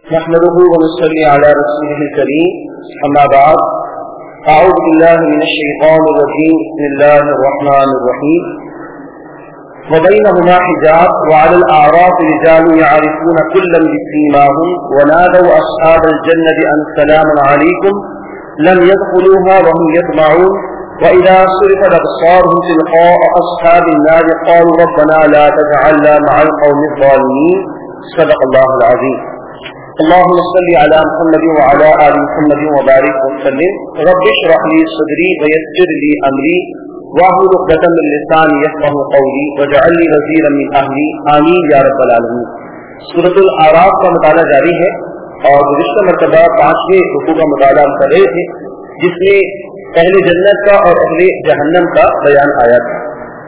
نحمده ونصلي على رسوله الكريم اما بعد اعوذ بالله من الشيطان الرجيم بسم الله الرحمن الرحيم وبينهما حجاب وعلى الاعراف رجال يعرفون كلا بسيماهم ونادوا اصحاب الجنة ان سلام عليكم لم يدخلوها وهم يطمعون واذا صرفت ابصارهم تلقاء اصحاب النار قالوا ربنا لا تجعلنا مع القوم الظالمين صدق الله العظيم اللهم صل على محمد وعلى آل محمد وبارك وسلم رب اشرح لي صدري ويسر لي امري واحلل عقدة من لساني يفقهوا قولي واجعل لي وزيرا من اهلي آمین یا رب العالمین۔ سورۃ الاعراف کا مطالعہ جاری ہے اور گزشتہ مرتبہ 5ویں رکوع کا مطالعہ کر رہے تھے جس میں اہل جنت کا اور اہل جہنم کا بیان آیا تھا۔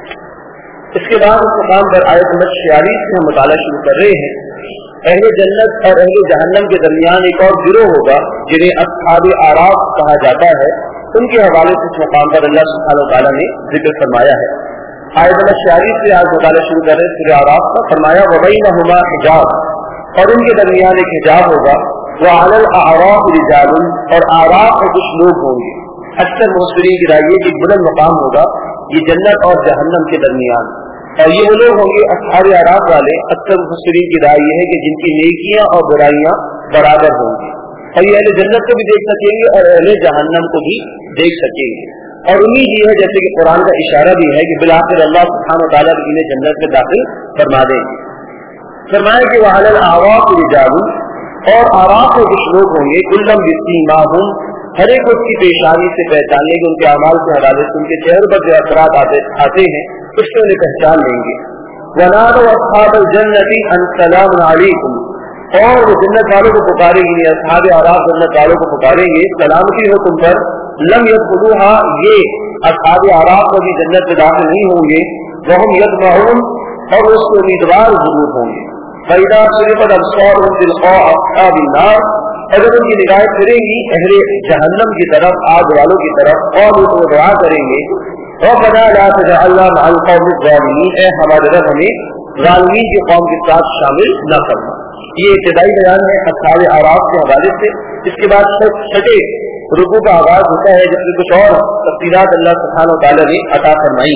اس کے بعد اس مقام پر آیت نمبر 46 سے ہم مطالعہ شروع کر رہے ہیں۔ اہل جنت اور اہل جہنم کے درمیان ایک اور گروہ ہوگا جنہیں اصحاب اعراف کہا جاتا ہے، ان کے حوالے سے اس مقام پر اللہ سبحانہ وتعالیٰ نے ذکر فرمایا ہے۔ آیت نمبر 46 سے آج مطالعہ شروع کر رہے ہیں سورہ اعراف کا۔ فرمایا وبینہما حجاب، اور ان کے درمیان ایک حجاب ہوگا، وعلی الاعراف رجال، اور اعراف میں کچھ لوگ ہوں گے۔ اکثر مفسرین کی رائے ہے کہ ایک بلند مقام ہوگا یہ جنت اور جہنم کے درمیان، اور یہ وہ لوگ ہوں گے اصحاب اعراف والے۔ اکثر مفسرین کی رائے یہ ہے کہ جن کی نیکیاں اور برائیاں برابر ہوں گی، اور یہ اہل جنت کو بھی دیکھ سکیں گے اور اہل جہنم کو بھی دیکھ سکیں گے۔ اور امید یہ ہے جیسے کہ قرآن کا اشارہ بھی ہے کہ بالآخر اللہ سبحانہ وتعالیٰ انہیں جنت میں داخل فرما دیں گے۔ فرمایا کہ وعلی الاعراف رجال، اور اعراف میں کچھ لوگ ہوں گے، کلم بسیماہم، ہر ایک اس کی پیشانی سے پہچان لیں گے، ان کے اعمال کے حوالے سے ان کے چہروں پر جو اثرات آتے ہیں اس سے انہیں پہچان لیں گے۔ وَنَادَوْا أَصْحَابَ الْجَنَّةِ أَنْ سَلَامٌ عَلَيْكُمْ، اور وہ جنت والوں کو پکاریں گے، اصحاب اعراف جنت والوں کو پکاریں گے سلامتی ہو تم پر، لم يدخلوها، یہ اصحاب اعراف کبھی جنت میں داخل نہیں ہوں گے، وهم يطمعون، اور اس کے امیدوار ضرور ہوں گے۔ فَإِذَا صُرِفَتْ أَبْصَارُهُمْ تِلْقَاءَ أَصْحَابِ النَّارِ، اگر ان کی نگاہیں پھریں گی اہل جہنم کی طرف، آگ والوں کی طرف، اور وہ دعا کریں گے ربنا لا تجعلنا مع القوم الظالمین، اے ہمارے رب ہمیں ظالمین کی قوم کے ساتھ شامل نہ کرنا۔ یہ ابتدائی بیان ہے اصحاب اعراف کے حوالے سے۔ اس کے بعد چھٹے رکوع کا آغاز ہوتا ہے جس میں کچھ اور تفصیلات اللہ سبحانہ وتعالیٰ نے عطا فرمائی۔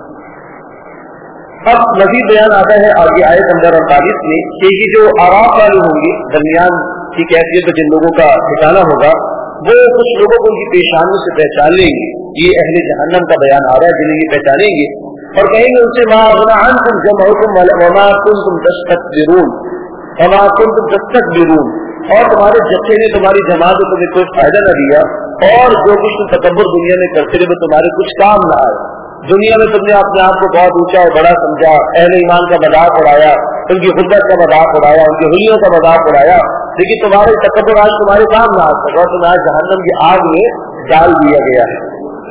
اب مزید بیان آتا ہے آگے آیت نمبر 48 میں کہ یہ جو اعراف والے ہوں گے درمیان کی کیفیت جن لوگوں کا ٹھکانہ ہوگا، وہ کچھ لوگوں کو ان کی پیشانیوں سے پہچان لیں گے۔ یہ اہل جہنم کا بیان آ رہا ہے جنہیں یہ پہچانیں گے اور کہیں گے ان سے ما اغنی عنکم جمعکم وما کنتم تستكبرون وما کنتم تستكبرون، اور تمہارے جتھے نے، تمہاری جماعت نے تمہیں کوئی فائدہ نہ دیا، اور جو کچھ تم تکبر دنیا میں کرتے رہے وہ تمہارے کچھ کام نہ آئے۔ دنیا میں تم نے اپنے آپ کو بہت اونچا اور بڑا سمجھا، اہل ایمان کا مذاق اڑایا، ان کی خدمت کا مذاق اڑایا، ان کی حلیوں کا مذاق اڑایا، لیکن تمہارے تکبر آج تمہارے کام نہ آ سکا اور تمہیں جہنم کی آگ میں ڈال دیا گیا ہے۔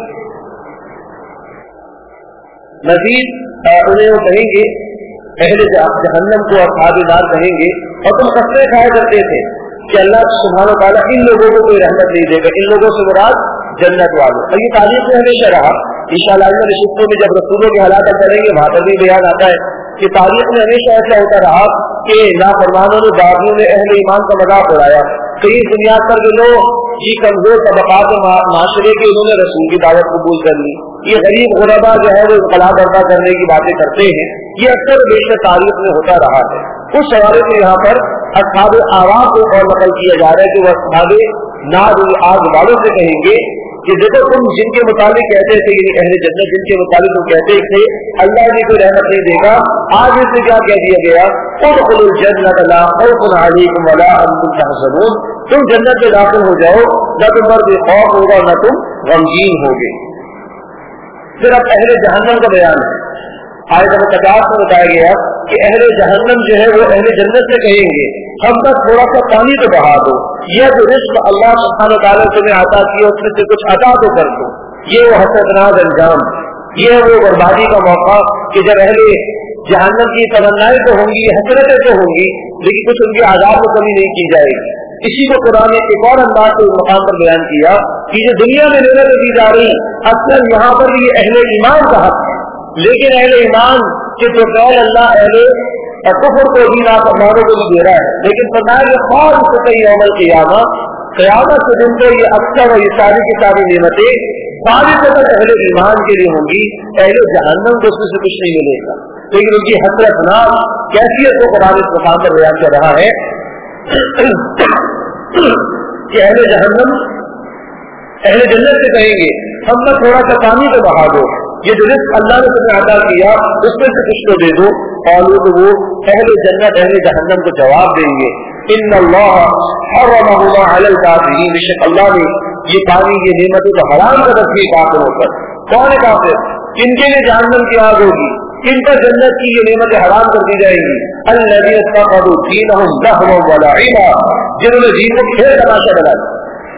مزید انہیں وہ کہیں گے، اہل جہنم کو اصحاب النار کہیں گے، اور تم قسمیں کھایا کرتے تھے کہ اللہ سبحانہ وتعالیٰ ان لوگوں کو کوئی رحمت نہیں دے گا، ان لوگوں سے مراد جنت والوں۔ اور یہ تاریخ میں ہمیشہ رہا، انشاءاللہ نشستوں میں جب رسولوں کے حالات کریں گے وہاں پر بھی بیان آتا ہے کہ تاریخ میں ہمیشہ ایسا ہوتا رہا کہ نافرمانوں نے باغیوں نے اہل ایمان کا مذاق اڑایا۔ کئی بنیاد پر جو لوگ یہ کمزور طبقات معاشرے کے انہوں نے رسول کی دعوت قبول کر لی، یہ غریب غربا جو ہے وہ انقلاب برپا کرنے کی باتیں کرتے ہیں، یہ اکثر بیشتر تاریخ میں ہوتا رہا ہے۔ اس حوالے سے یہاں پر اصحاب اعراف کو اور نقل کیا جا رہا ہے کہ وہ اصحاب نار آگ والوں سے کہیں گے کہ دیکھو تم جن کے متعلق کہتے تھے، یعنی اہل جنت جن کے متعلق تم کہتے تھے اللہ نے کوئی رحمت نہیں دے گا، آج اس سے کیا کہہ دیا گیا ادخلوا الجنة لا خوف عليكم ولا انتم تحزنون، تم جنت میں داخل ہو جاؤ، نہ تم پر کوئی خوف ہوگا نہ تم غمگین ہوگے۔ پھر اب اہل جہنم کا بیان ہے۔ آیت نمبر 50 میں بتایا گیا کہ اہل جہنم جو ہے وہ اہل جنت سے کہیں گے ہم تک تھوڑا سا پانی تو بہا دو، یہ جو رزق اللہ سبحانہ وتعالیٰ نے تمہیں عطا کیا اس میں سے کچھ عطا تو کر دو۔ یہ وہ حسرتناک انجام، یہ وہ بربادی کا موقع کہ جب اہل جہنم کی تمنائیں تو ہوں گی، حسرتیں تو ہوں گی، لیکن کچھ ان کے عذاب میں کمی نہیں کی جائے گی۔ اسی کو قرآن نے ایک اور انداز سے مقام پر بیان کیا کہ جو دنیا میں نعمتیں دی جا رہی اصل یہاں پر یہ اہل ایمان کا حق ہے، لیکن اہل ایمان کے جو قول اللہ اہل اور کفر کو بھی نافرمانوں کو بھی دے رہا ہے. لیکن فرمایا کہ خاص سے کئی یوم القیامہ قیامت کے دن کو یہ اکثر اور یہ ساری کی ساری نعمتیں ساری قدر اہل ایمان کے لیے ہوں گی. اہل جہنم کو اس میں سے کچھ نہیں ملے گا. لیکن ان کی حسرتناک کیفیت کو قرآن اس مقام پر بیان کر رہا ہے کہ اہل جہنم اہل جنت سے کہیں گے ہم نے تھوڑا سا پانی کو بہا دو, یہ جو رزق اللہ نے تمہیں عطا کیا اس میں سے کچھ تو دے دو. اور وہ اہل جنت اہل جہنم کو جواب دیں گے ان اللہ حرمہما علی الکافرین, بے شک اللہ نے یہ پانی یہ نعمتیں تو حرام کر رکھی کافروں پر. کون ہے کافر؟ کن کے لیے جہنم کی آگ ہوگی, کن پر جنت کی یہ نعمتیں حرام کر دی جائیں گی. الذین اتخذوا دینہم لہوا ولعبا, جنہوں نے دین کو کھیل تماشا بنایا.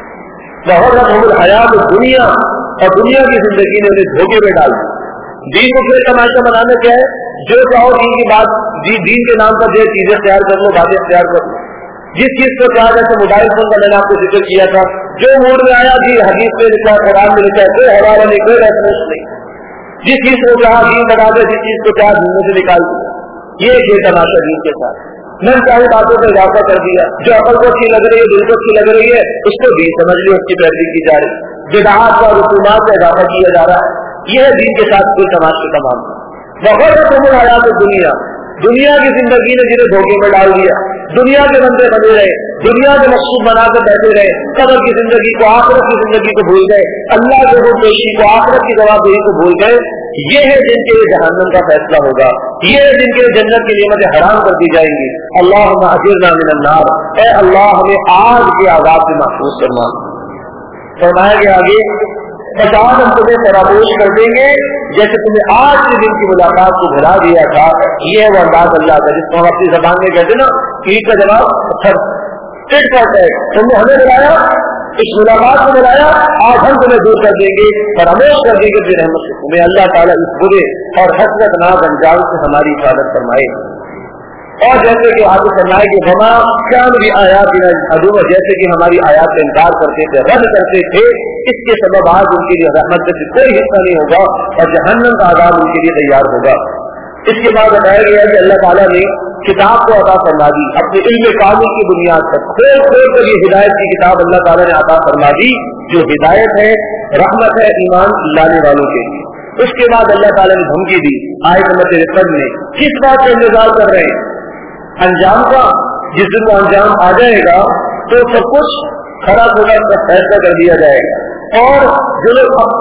وغرتہم الحیات الدنیا, اور دنیا کی زندگی نے انہیں دھوکے میں ڈال دیا. دین کو کھیل تماشا بنانا کیا ہے؟ جو چاہو دین کی بات, دین کے نام پر جو چیزیں اختیار کر لو, باتیں اختیار کر لو. جس چیز کو چاہ جیسے موبائل فون کا میں نے آپ کو ذکر کیا تھا, جو موڈ میں آیا جی حدیث میں لکھا ہے, قرآن میں لکھا ہے, کوئی حوالہ نہیں, کوئی ریفرنس نہیں. جس چیز کو چاہ دین بنا دے, جس چیز کو چاہ دین سے نکال دیا. یہ کھیل تماشا دین کے ساتھ من چاہے باتوں کا اضافہ کر دیا. جو عقل کو اچھی لگ رہی ہے, دل کو اچھی لگ رہی ہے, اس کو دین سمجھ لی, اس کی پیروی کی جا رہی ہے. بدعات کا رسومات کا اضافہ کیا جا رہا ہے. یہ دین کے ساتھ کوئی تماشا تمام. وغرتہم الحیات الدنیا, دنیا کی زندگی نے جنہیں دھوکے میں ڈال دیا. دنیا کے بندے بنے رہے, دنیا کے مقصود بنا کر بیٹھے رہے, قبر کی زندگی کو آخرت کی زندگی کو بھول گئے, اللہ کے روح پیشی کو آخرت کی جواب دہی کو بھول گئے. یہ ہے جن کے لیے جہنم کا فیصلہ ہوگا, یہ ہے جن کے لیے جنت کی نعمتیں حرام کر دی جائیں گی. اللہم اجرنا من النار, اے اللہ ہمیں آگ کے عذاب سے محفوظ فرما. فرمایا کہ آگے پچاس ہم تمہیں فراموش کر دیں گے جیسے تمہیں آج کے دن کی ملاقات کو بھلا دیا تھا. یہ ہے وہ انداز اللہ کا جس کو ہم اپنی زبان میں کہتے ہیں نا, عید کا جواب پتھر ٹٹ کرتا ہے. تم نے ہمیں بلایا, اس ملاقات کو بلایا, آج ہم تمہیں دور کر دیں گے, فراموش کر دیں گے اپنی رحمت سے. تمہیں اللہ تعالیٰ اس برے اور حسرتناک انجام سے ہماری حفاظت فرمائے. اور جیسے کہ آپ فرمائے کہ وما كانوا بآياتنا يجحدون, جیسے کہ ہماری آیات کا انکار کرتے تھے, رد کرتے تھے, اس کے سبب آج ان کے لیے رحمت سے کوئی حصہ نہیں ہوگا اور جہنم کا عذاب ان کے لیے تیار ہوگا. اس کے بعد بتایا گیا کہ اللہ تعالیٰ نے کتاب کو عطا فرما دی اپنے علم کامل کی بنیاد پر. کھول کھول کر یہ ہدایت کی کتاب اللہ تعالیٰ نے عطا فرما دی جو ہدایت ہے, رحمت ہے ایمان لانے والوں کے لیے. اس کے بعد اللہ تعالیٰ نے دھمکی دی آیت نمبر 53 میں. کس بات کا انتظار کر رہے ہیں؟ انجام کا. جس دن وہ انجام آ جائے گا تو سب کچھ کھڑا ہوگا, سب فیصلہ کر دیا جائے گا. اور جو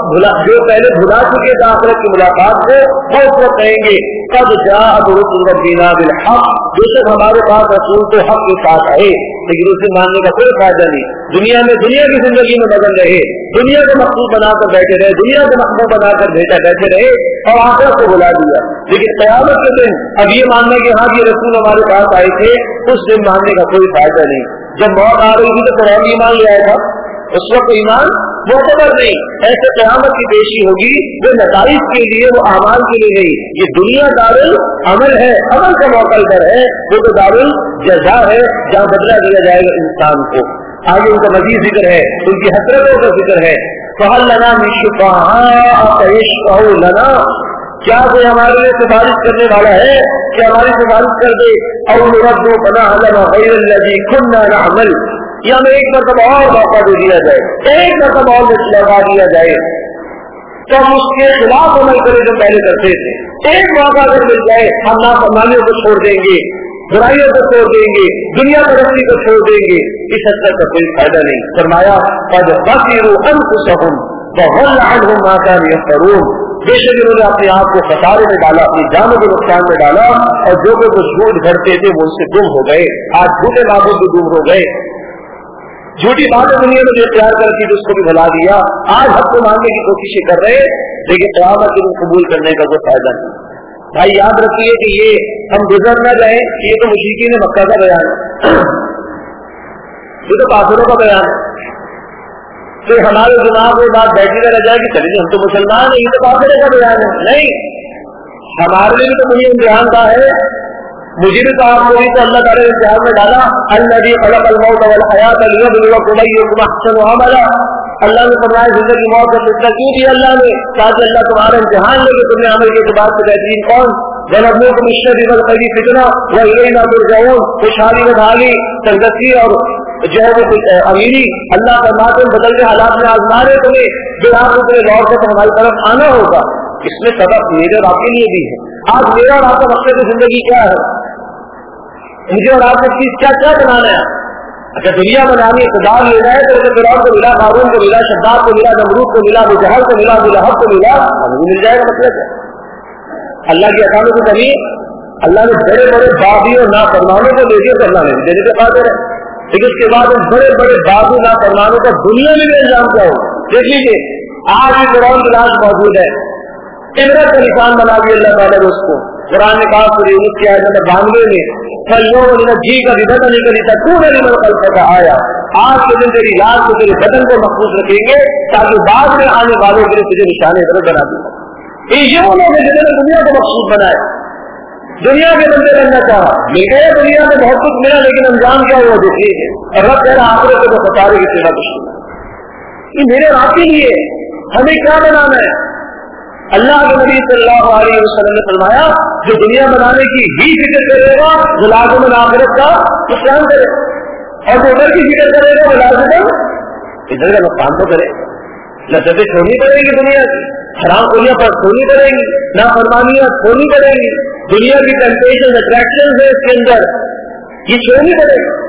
پہلے بھلا چکے تھے آخرت کی ملاقات کو, وہ اس وقت کہیں گے قد جاءت رسل ربنا بالحق, بے شک ہمارے پاس رسول تو حق کے ساتھ آئے. لیکن اسے ماننے کا کوئی فائدہ نہیں. دنیا میں دنیا کی زندگی میں مگن رہے, دنیا کا مقصود بنا کر بیٹھے رہے, دنیا کا مقصود بنا کر بیٹھے رہے اور آخرت کو بلا دیا. لیکن قیامت کے دن اب یہ ماننا کہ ہاں یہ رسول ہمارے پاس آئے تھے, اس دن ماننے کا کوئی فائدہ نہیں. جب موت آ رہی تھی تو قرآن ایمان لے آیا تھا, اس وقت ایمان معتبر نہیں. ایسے قیامت کی پیشی ہوگی وہ نتائج کے لیے, وہ اعمال کے لیے نہیں. یہ دنیا دارل عمل ہے, عمل کا موقع در ہے, وہ تو دارل جزا ہے جہاں بدلہ دیا جائے گا انسان کو. آگے ان کا مزید ذکر ہے, ان کی حسرتوں کا ذکر ہے. فہل لنا من شفعاء یشفعوا لنا, کیا کوئی ہمارے لیے سفارش کرنے والا ہے کہ ہماری سفارش کر دے. او نرد فنعمل غیر الذی كنا نعمل, یا ہمیں ایک مرتبہ اور موقع دے دیا جائے, ایک مرتبہ اور لگا دیا جائے تو ہم اس کے خلاف عمل کریں جو پہلے کرتے تھے. ایک موقع اگر مل جائے ہم نافرمانیوں کو چھوڑ دیں گے, برائیوں کو چھوڑ دیں گے, دنیا پرستی کو چھوڑ دیں گے. اس حد تک کا کوئی فائدہ نہیں. فرمایا قد خسروا انفسهم وضل عنهم ما كانوا يفترون, بے شک انہوں نے اپنے آپ کو خسارے میں ڈالا, اپنی جانوں کو نقصان میں ڈالا, اور جو کہ وہ جھوٹ گھڑتے تھے وہ ان سے گم ہو گئے. آج جھوٹے معبود بھی گم ہو گئے, جھوٹی باتیں دنیا میں جو اختیار کر کی اس کو بھی بھلا دیا. آج حق کو ماننے کی کوششیں کر رہے, لیکن قیامت کے دن قبول کرنے کا کوئی فائدہ نہیں. بھائی یاد رکھیے کہ یہ ہم گزر نہ جائیں, یہ تو مشرکین مکہ کا بیان ہے, یہ تو کافروں کا بیان ہے. پھر ہمارے دماغ میں بات بیٹھی رہ جائے کہ چلیے ہم تو مسلمان ہیں, یہ تو کافروں کا بیان ہے. نہیں, ہمارے لیے تو مجھے امتحان کا ہے. مجھے بھی تو آپ کو بھی تو اللہ تعالیٰ نے امتحان میں ڈالا. الذی خلق الموت والحیات لیبلوکم ایکم احسن عملا, اللہ نے فرمایا زندگی موت کا فیصلہ کیوں دیا اللہ نے, تاکہ اللہ تمہارا امتحان لے کہ تم نے عمل کے اعتبار سے بہترین کون. ونبلوکم بالشر والخیر فتنہ والینا ترجعون. خوشحالی بدحالی, تندرستی اور جو ہے وہ امیری اللہ فرماتے ہیں بدل کے حالات میں آزما رہے تمہیں, جو آپ اتنے لوٹ کر ہماری طرف آنا ہوگا. اس میں سبق میرے اور آپ کے لیے بھی ہے. آج میرا اور آپ کا مقصد زندگی کیا ہے؟ مجھے اور آپ کو چیز کیا کیا بنانا ہے؟ اچھا دنیا بنانی اقتدار لینا ہے تو فرعون کو ملا, قارون کو ملا, شداد کو ملا, نمرود کو ملا, ابو جہل کو ملا, ابو لہب کو ملا, ہمیں مل جائے گا. مطلب ہے اللہ کی عطا میں تو کمی. اللہ نے بڑے بڑے باغی اور نافرمانوں کو دے دیا تو اللہ نے بھی دینے کے قادر ہے. لیکن اس کے بعد ان بڑے بڑے باغی نافرمانوں کا دنیا میں بھی انجام کیا ہو. دیکھ لیجیے آج بھی فرعون کی لاش موجود ہے. عبرت کا نشان بنا دیا اللہ تعالیٰ نے اس کو. قرآن نے کہا سورہ یونس کی آیت نمبر 92 میں جی کا بھی بدن نکلی تھا تو میری مرکز کا آیا. آج کے دن تیری لاش کو تیرے بدن کو محفوظ رکھیں گے تاکہ بعد میں آنے والوں کے لیے تجھے نشان عبرت بنا دوں. یہ وہ لوگ ہیں جنہوں نے دنیا کو مقصود بنائے, دنیا کے بندے بننا چاہا, مل گئے دنیا میں بہت کچھ ملا لیکن انجام کیا ہوا دیکھیے. اور رب کہہ رہا آخرت کو خسارے کی سیوا کچھ نہیں. یہ میرے آپ کے لیے ہمیں کیا بنانا ہے؟ اللہ کے نبی صلی اللہ علیہ وسلم نے فرمایا جو دنیا بنانے کی ہی فکر کرے گا وہ لازم آخرت کا نقصان کرے, اور جو ادھر کی فکر کرے گا وہ لازم ادھر کا نقصان تو کرے. لذتیں چھوڑنی پڑے گی دنیا کی, حرام خوریاں پر چھوڑنی پڑے گی, نافرمانیاں چھوڑنی پڑے گی, دنیا کی ٹیمپٹیشن اٹریکشن ہے اس کے اندر یہ چھوڑنی پڑے گی.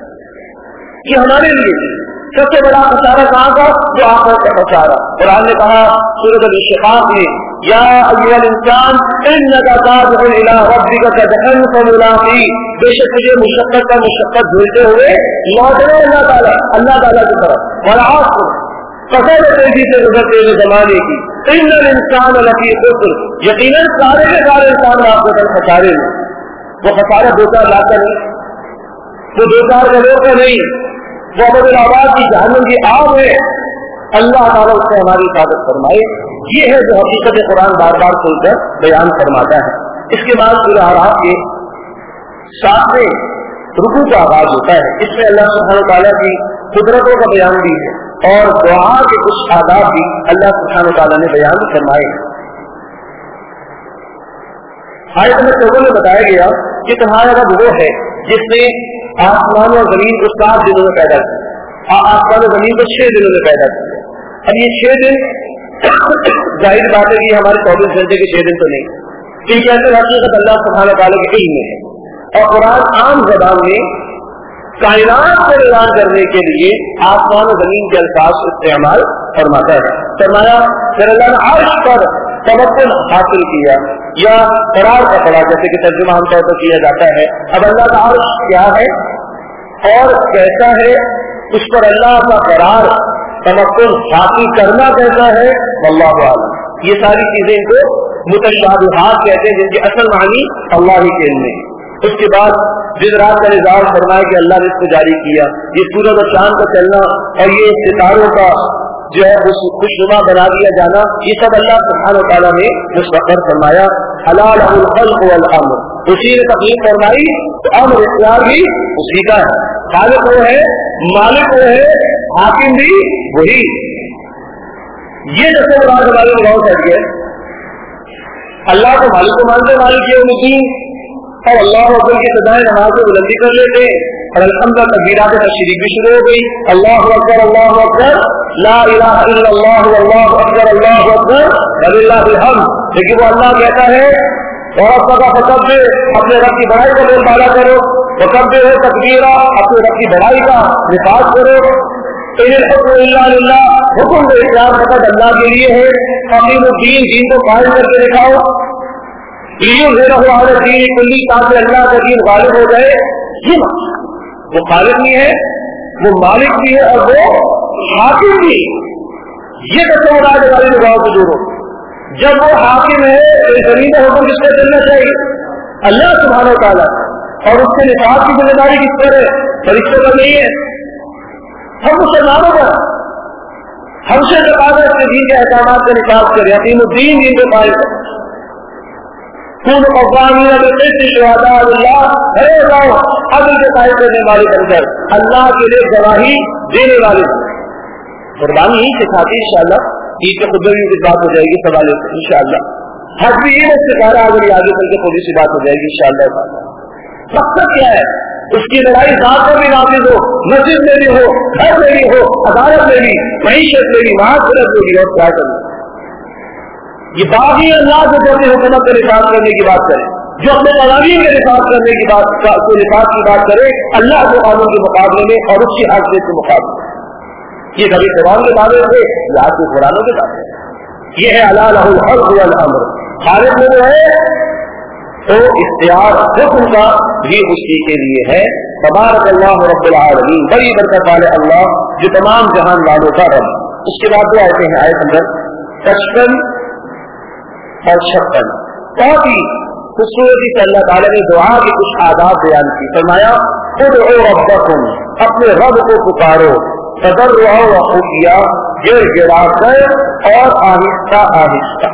یہ ہمارے لیے سب سے بڑا خسارہ کہاں کا؟ جو آخرت کا خسارہ. قرآن نے کہا سورۃ الانشقاق میں یا ایھا الانسان انک کادح الی ربک کدحا فملاقیہ, بے شک تجھے مشقت کا مشقت بھولتے ہوئے لوٹنا اللہ تعالیٰ کی طرف. والعصر قسم تیزی سے گزرتے ہوئے زمانے کی. ان الانسان لفی خسر, یقیناً سارے کے سارے انسان آخرت کے خسارے میں. وہ خسارہ دو چار لاکھ کا نہیں, وہ دو چار کروڑ کا نہیں, وہ ابد الآباد کی جہنم کی آگ ہے. اللہ تعالیٰ اس سے ہماری حفاظت فرمائے. یہ ہے جو حقیقت قرآن بار بار کھول کر بیان فرماتا ہے. اس کے بعد سورہ اعراف کے 7ویں رکوع کا آغاز ہوتا ہے. اس میں اللہ سبحانہ وتعالیٰ کی قدرتوں کا بیان بھی ہے اور دعا کے کچھ آداب بھی اللہ سبحانہ وتعالیٰ نے بیان فرمائے. آیت نمبر 14 میں بتایا گیا کہ تمہارا رب وہ ہے جس نے آسمان اور زمین کو 7 دنوں میں پیدا کیا, آسمان اور زمین کو 6 دنوں میں پیدا کیا. اب یہ 6 دن ظاہر بات ہے کہ ہمارے 24 گھنٹے کے 6 دن تو نہیں, کیونکہ ایسے حقیقت اللہ سبحانہ تعالیٰ کے علم میں ہے. اور قرآن عام زبان میں کائنات کو اعلان کرنے کے لیے آسمان و زمین کے الفاظ استعمال فرماتا ہے. فرمایا پھر اللہ نے عرش پر تمکن حاصل کیا یا قرار پکڑا, جیسے کہ ترجمہ عام طور پر کیا جاتا ہے. اب اللہ کا عرش کیا ہے اور کیسا ہے, اس پر اللہ کا قرار تمکن حاصل کرنا کیسا ہے, واللہ اعلم. یہ ساری چیزیں ان کو متشابہات کہتے ہیں جن کے اصل معنی اللہ ہی کے علم میں. اس کے بعد جس رات کا نظام فرمایا کہ اللہ نے اس کو جاری کیا, یہ سورج اور شام کا چلنا اور یہ ستاروں کا جو ہے خوشنما بنا دیا جانا, یہ سب اللہ سبحانہ وتعالیٰ نے مستقر فرمایا. الا لہ الخلق والامر, اسی نے تخلیق فرمائی تو امر اختیار بھی اسی کا ہے. خالق وہ ہے, مالک وہ ہے, حاکم بھی وہی. یہ جیسے مراد ہمارے گاؤں سے گئے اللہ کو مالک کو مانتے, مالک یوم الدین, اور اللہ اکبر کی سزائے نماز کو بلندی کر لیتے, اور الحمدللہ تکبیرات تشریف بھی شروع ہو گئی. اللہ اکبر لا الہ الا اللہ واللہ اکبر وللہ الحمد. لیکن وہ اللہ کہتا ہے اور کا فکبر, اپنے رب کی بڑائی کا بول بالا کرو, فکبر ہے تکبیرہ, اپنے رب کی بڑائی کا نفاذ کرو. ان الحکم الا للہ, حکم کا اختیار فقط اللہ کے لیے ہے. اقیم الدین, دین کو قائم کر کے دکھاؤ. کلی تاکہ اللہ کا دین غالب ہو جائے. یہ وہ خالق بھی ہے, وہ مالک بھی ہے, اور وہ حاکم بھی. یہ کیسے مراد والی نگاہوں کو دور ہو. جب وہ حاکم ہے تو زمین کا حکم کس کا چلنا چاہیے, اللہ سبحانہ وتعالیٰ, اور اس کے نفاذ کی ذمہ داری کس پر ہے, فرشتوں پر نہیں ہے, ہم مسلمانوں کا. ہم سے تقاضا ہے کہ دین کے احکامات کا نفاذ کرے, یقین الدین دین کو قائم کرے. عدل کے قائم کرنے والے بن کر اللہ کے لیے گواہی دینے والے. قربانی ہی سکھاتی انشاءاللہ. عید کے خطبے میں بات ہو جائے گی سوال سے انشاءاللہ. حج بھی یہ استخارہ اگر آگے چل کے تھوڑی سی بات ہو جائے گی انشاءاللہ. مقصد کیا ہے؟ اس کی لڑائی ذات میں بھی نافذ ہو، مسجد میں بھی ہو، گھر میں بھی ہو، عدالت میں بھی، معیشت میں بھی، معاشرت میں بھی، اور کیا کرنا. یہ باغی اللہ جو اپنی حکومت کا نفاذ کرنے کی بات کرے، جو اپنے قوانین کے نفاذ کرنے کی بات کرے اللہ کے قانون کے مقابلے میں اور اس کی حاضری کے مقابلے میں. یہ کبھی قرآن کے دعوے سے یا آپ کے قرآنوں کے دعوے. یہ ہے اللہ لہ الخلق والامر. خالق میں جو ہے تو اختیار حکم کا بھی اسی کے لیے ہے. تبارک اللہ رب العالمین، بڑی برکت والے اللہ جو تمام جہان والوں کا رب. اس کے بعد وہ آتے ہیں آیت نمبر 55 اور 56. بہت ہی خوبصورتی سے اللہ تعالیٰ نے دعا کے کچھ آداب بیان کی. فرمایا ادعوا ربکم، اپنے رب کو پکارو، تضرعا وخفیا، گر گڑا کر اور آہستہ آہستہ.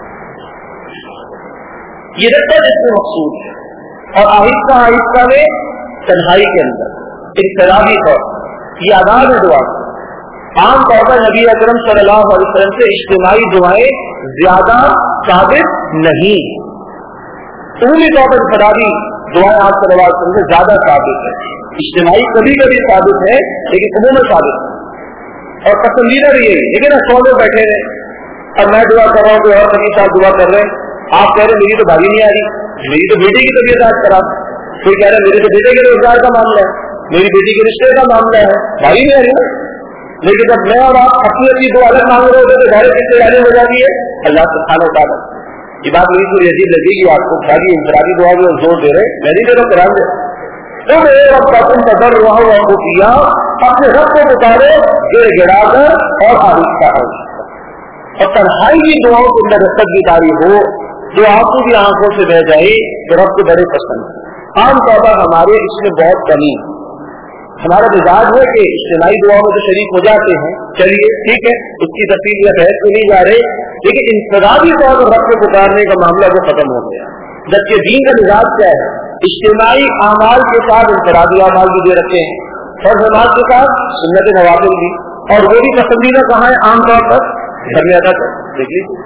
یہ رقت اس میں مقصود ہے. اور آہستہ آہستہ میں تنہائی کے اندر انفرادی طور یہ آداب ہے دعا. عام طور پر نبی اکرم صلی اللہ علیہ وسلم سے اجتماعی دعائیں زیادہ ثابت نہیں. عمومی طور پر انفرادی دعائیں آپ صلی اللہ علیہ وسلم سے زیادہ ثابت ہے. اجتماعی کبھی کبھی ثابت ہے لیکن عموماً ثابت ہے اور پسندیدہ بھی ہے. لیکن 100 لوگ بیٹھے ہیں، اب میں دعا کر رہا ہوں، کوئی اور کبھی ساتھ دعا کر رہے ہیں. آپ کہہ رہے میری تو بھاگی نہیں آ رہی، میری تو بیٹی کی طبیعت آج خراب. کوئی کہہ رہا ہے میرے تو بیٹے کے روزگار کا معاملہ ہے، میری بیٹی کے رشتے کا معاملہ ہے، بھاگی نہیں آ رہی نا. لیکن جب میں اور آپ اپنی اپنی دعا الگ مانگ رہے ہوتے تو ڈائریکٹ کس سے ڈالیں ہو جاتی ہے اللہ سبحانہ و تعالیٰ. یہ بات میری تھوڑی عجیب لگے گی آپ کو. خالی انفرادی دعا بھی زور دے رہے، میں نہیں دے رہا قرآن دے. تو قدر ہوا ہوا کو کیا، اپنے رب کو پکارو گر گڑا کر اور آہستہ آہستہ. اور تنہائی کی دعاؤں کے اندر رقت کی داری ہو جو آپ کو بھی آنکھوں سے بہ جائے تو رب کو بڑے پسند. عام طور پر ہمارے اس میں بہت کمی. ہمارا مزاج ہے کہ اجتماعی دعاؤں میں تو شریک ہو جاتے ہیں، چلیے ٹھیک ہے، اس کی تفصیل یا بحث کو نہیں جا رہے، لیکن انفرادی طور پر رب کو پکارنے کا معاملہ وہ ختم ہو گیا. جبکہ دین کا مزاج کیا ہے؟ اجتماعی اعمال کے ساتھ انفرادی اعمال بھی دے رکھے ہیں، فرض نماز کے ساتھ سنت نوافل بھی، اور وہ بھی پسندیدہ کہاں ہے؟ عام طور پر گھر میں ادا کر. دیکھ لیجیے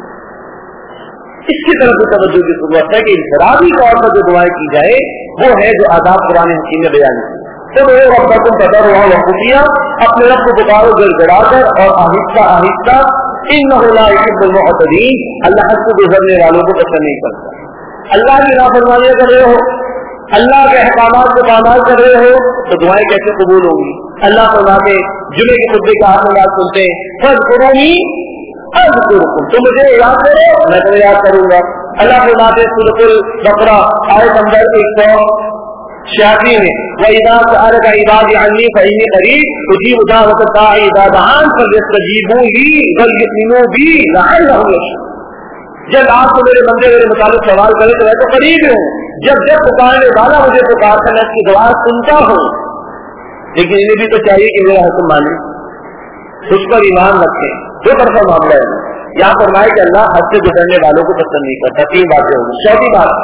اس کی طرف توجہ کی ضرورت ہے کہ انفرادی طور پر جو دعائیں کی جائے وہ ہے جو آداب قرآن حکیم نے بیان کی. تو وہ رب قدر ہوا وخفیا، اپنے رب کو پکارو گر گڑا کر اور آہستہ آہستہ. انہ لا یحب المعتدین، اللہ حد سے گزرنے والوں کو پسند نہیں کرتا. اللہ کی نافرمانیاں کر رہے ہو، اللہ کے احکامات کو پامال کر رہے ہو تو دعائیں کیسے قبول ہوں گی؟ اللہ فرماتے جمعے کے خطبے کا آپ بات سنتے ہیں فاذکرونی اذکرکم، تم مجھے یاد کرو میں تمہیں یاد کروں گا. اللہ فرماتے سورۃ البقرہ آیت نمبر 186 میں وَإِذَا سَأَلَكَ عِبَادِي عَنِّي فَإِنِّي قَرِيبٌ أُجِيبُ دَعْوَةَ الدَّاعِ إِذَا دَعَانِ فَلْيَسْتَجِيبُوا لِي وَلْيُؤْمِنُوا بِي لَعَلَّهُمْ يَرْشُدُونَ. جب آپ کو میرے بندے میرے متعلق سوال کرے تو میں تو قریب ہوں، جب پکارنے والا مجھے پکارتا میں اس کی دعا سنتا ہوں. لیکن انہیں بھی تو چاہیے کہ میرا حکم مانے، اس پر ایمان رکھیں. دو طرفہ معاملہ ہے. یہاں فرمائے کہ اللہ حد سے گزرنے والوں کو پسند نہیں کرتا. 3 باتیں ہوں. چوتھی بات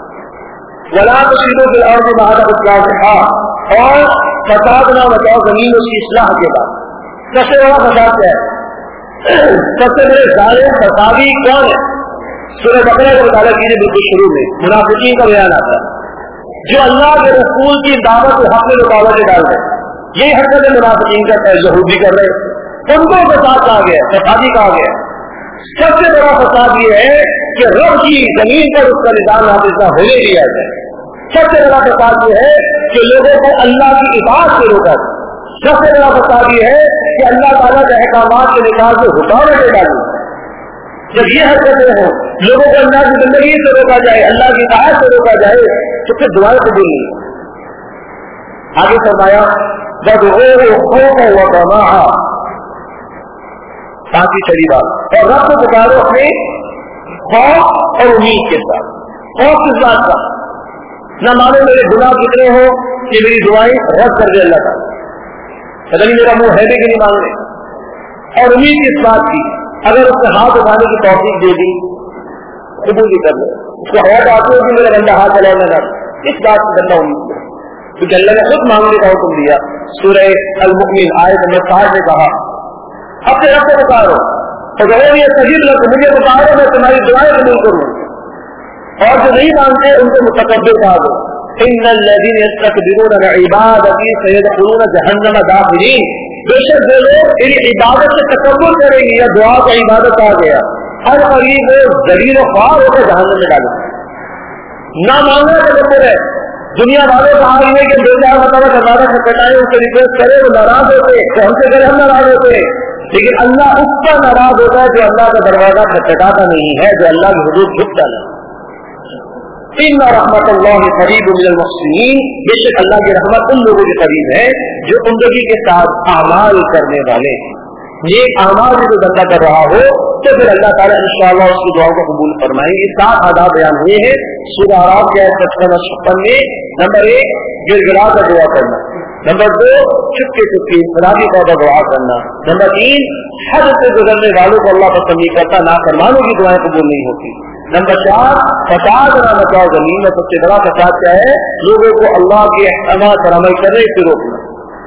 ولا تفسدوا في الارض بعد اصلاحها، اور فساد نہ مچاؤ زمین اس کی اصلاح کے بعد. سب سے بڑا فساد کیا ہے؟ سب سے بڑے ظالم فسادی کون ہے؟ سورہ بقرہ کا مطالعہ کیجیے. بالکل شروع میں منافقین کا بیان آتا ہے جو اللہ کے رسول کی دعوت کے حق میں رکاوٹیں ڈال رہے. یہی حرکت منافقین کا یہودی کر رہے، ان کو فساد کہا گیا، فسادی کہا گیا. سب سے بڑا فساد یہ ہے کہ رب کی زمین پر اس کا نظام نافذ نہ ہونے دیا جائے. سب سے بڑا فساد یہ ہے کہ لوگوں کو اللہ کی اطاعت سے روکا جائے. سب سے بڑا فساد یہ ہے کہ اللہ تعالیٰ کے احکامات کے نکاح سے رکاوٹیں ڈالی. جب یہ حرکتیں ہوں، لوگوں کو اللہ کی زندگی سے روکا جائے، اللہ کی اطاعت سے روکا جائے تو پھر دعائیں قبول نہیں. آگے فرمایا وَادْعُوهُ خَوْفًا وَطَمَعًا، باقی چلی بات. اور رب کو پکارو اپنے خوف اور امید کے ساتھ. خوف کس بات کا؟ نہ مانو میرے گناہ کتنے ہو کہ میری دعائیں رد کر دے اللہ تعالیٰ، پتہ نہیں میرا منہ ہے بھی کہ نہیں مانگنے. اور امید کس بات کی؟ اگر اس نے ہاتھ اٹھانے کی توفیق دے دی قبول بھی کر لے. اس کو ہوا آتی ہے کہ میرا بندہ ہاتھ چلانا نہ، اس بات سے بندہ امید کرے کیونکہ اللہ نے خود مانگنے کا حکم دیا. سورہ المؤمن آیت نمبر 60 نے کہا اپنے رب کو پکارو تو یہ سجید لگ مجھے پکارو میں تمہاری دعائیں قبول کروں. اور جو نہیں مانتے ان کو متکبر کہا گیا، ان الذین یستکبرون عن عبادتی سیدخلون جہنم داخرین، بے شک جو لوگ میری عبادت سے تکبر کریں گے، یا دعا کا عبادت آ گیا، ہر قریب وہ ذلیل و خوار ہو کر جہنم میں ڈالیں گے۔ نہ ماننا تکبر ہے، دنیا والوں کا حال یہ کہ دو چار مرتبہ دروازہ کھٹکھٹائے، اس سے ریکویسٹ کرے، وہ ناراض ہوتے، تو ہم سے کرے ہم ناراض ہوتے، لیکن اللہ اس پر ناراض ہوتا ہے جو اللہ کا دروازہ کھٹکھٹاتا نہیں ہے، جو اللہ کی حدود جھکتا نہیں۔ ان رحمت اللہ قریب من المحسنین، بے شک اللہ کی رحمت ان لوگوں کے قریب ہے جو زندگی کے ساتھ اعمال کرنے والے ہیں۔ نیک اعمال جو بندہ کر رہا ہو تو پھر اللہ تعالیٰ انشاءاللہ اس کی دعاؤں کو قبول فرمائیں گے۔ 7 آداب بیان ہوئے ہیں سورہ اعراف کے آیت 55 اور 56 میں۔ نمبر 1 گڑ کر دعا کرنا، نمبر 2 چپکے چپکے انفرادی طور پر دعا کرنا، نمبر 3 حد سے گزرنے والوں کو اللہ پسند نہیں کرتا، نافرمانوں کی دعائیں قبول نہیں ہوتی، نمبر 4 فساد نہ مچاؤ زمین میں، سب سے بڑا فساد کیا ہے؟ لوگوں کو اللہ کے احکامات پر عمل کرنے سے روکنا،